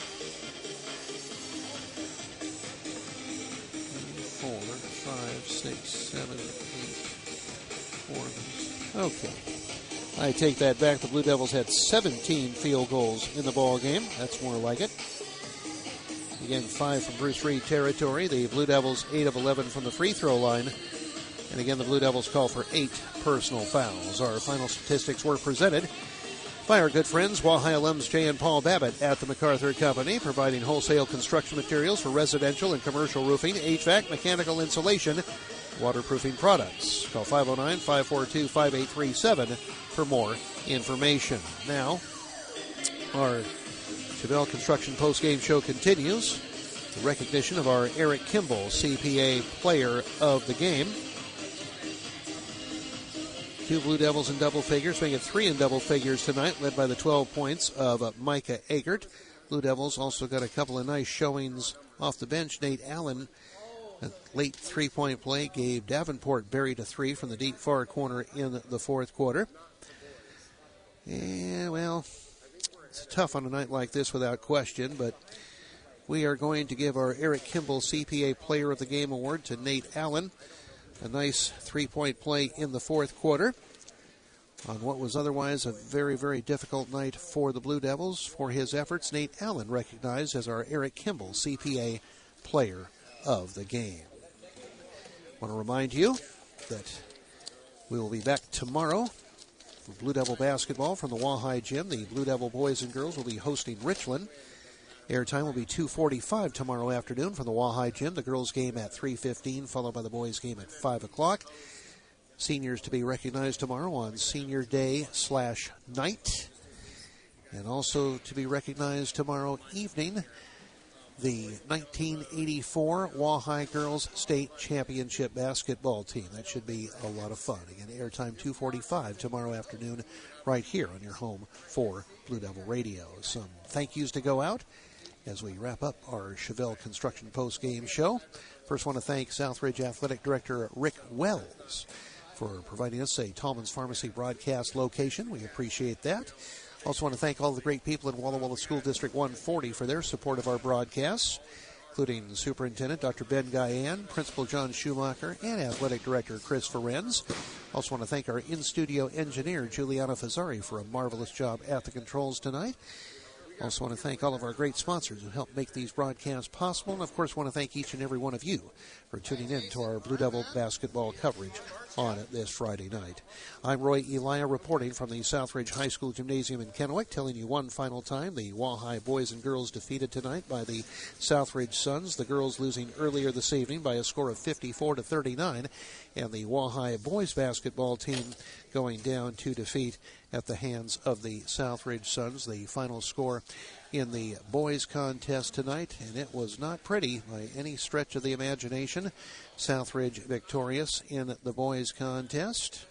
Four, five, six, seven, eight, four. Okay. I take that back. The Blue Devils had seventeen field goals in the ball game. That's more like it. Again, five from Bruce Reed territory. The Blue Devils, eight of eleven from the free throw line. And again, the Blue Devils call for eight personal fouls. Our final statistics were presented by our good friends, Wahai alums Jay and Paul Babbitt at the MacArthur Company, providing wholesale construction materials for residential and commercial roofing, H V A C, mechanical insulation, waterproofing products. Call five oh nine, five four two, five eight three seven for more information. Now, our Chevelle Construction postgame show continues. The recognition of our Eric Kimball, C P A Player of the Game. Two Blue Devils in double figures, making it three in double figures tonight, led by the twelve points of uh, Micah Eggert. Blue Devils also got a couple of nice showings off the bench. Nate Allen, a late three-point play, gave Davenport buried a three from the deep far corner in the fourth quarter. Yeah, well, it's tough on a night like this without question, but we are going to give our Eric Kimball C P A Player of the Game award to Nate Allen. A nice three-point play in the fourth quarter on what was otherwise a very, very difficult night for the Blue Devils. For his efforts, Nate Allen recognized as our Eric Kimball C P A Player of the Game. I want to remind you that we will be back tomorrow Blue Devil basketball from the Wahai Gym. The Blue Devil boys and girls will be hosting Richland. Airtime will be two forty-five tomorrow afternoon from the Wahai Gym. The girls' game at three fifteen, followed by the boys' game at five o'clock. Seniors to be recognized tomorrow on Senior Day slash night. And also to be recognized tomorrow evening, the nineteen eighty-four Wahai Girls State Championship basketball team. That should be a lot of fun. Again, airtime two forty-five tomorrow afternoon right here on your home for Blue Devil Radio. Some thank yous to go out as we wrap up our Chevelle Construction post-game show. First, want to thank Southridge Athletic Director Rick Wells for providing us a Tallman's Pharmacy broadcast location. We appreciate that. Also want to thank all the great people in Walla Walla School District one forty for their support of our broadcasts, including Superintendent Doctor Ben Guyan, Principal John Schumacher, and Athletic Director Chris Ferenz. Also want to thank our in-studio engineer, Juliana Fazzari, for a marvelous job at the controls tonight. Also want to thank all of our great sponsors who help make these broadcasts possible. And, of course, want to thank each and every one of you for tuning in to our Blue Devil basketball coverage on this Friday night. I'm Roy Elia reporting from the Southridge High School Gymnasium in Kennewick, telling you one final time the Wahai boys and girls defeated tonight by the Southridge Suns. The girls losing earlier this evening by a score of fifty-four to thirty-nine, and the Wahai boys basketball team going down to defeat at the hands of the Southridge Suns. The final score in the boys contest tonight, and it was not pretty by any stretch of the imagination. Southridge victorious in the boys contest.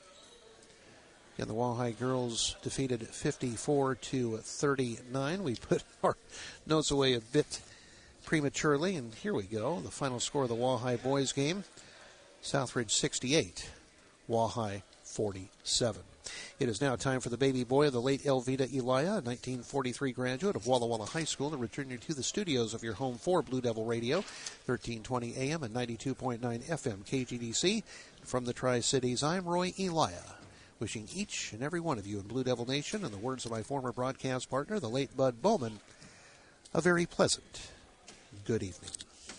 And the Wahai girls defeated fifty-four to thirty-nine. We put our notes away a bit prematurely, and here we go. The final score of the Wahai boys game: Southridge sixty-eight, Wahai forty-seven. It is now time for the baby boy of the late Elvita Elia, a nineteen forty-three graduate of Walla Walla High School, to return you to the studios of your home for Blue Devil Radio, thirteen twenty A M and ninety-two point nine F M K G D C. From the Tri-Cities, I'm Roy Elia, wishing each and every one of you in Blue Devil Nation, in the words of my former broadcast partner, the late Bud Bowman, a very pleasant good evening.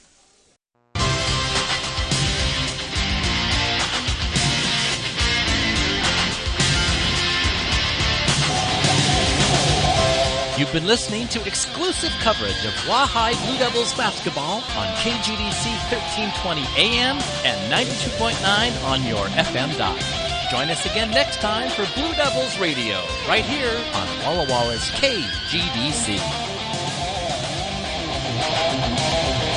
You've been listening to exclusive coverage of Wahai Blue Devils basketball on K G D C thirteen twenty A M and ninety-two point nine on your F M dial. Join us again next time for Blue Devils Radio, right here on Walla Walla's K G D C.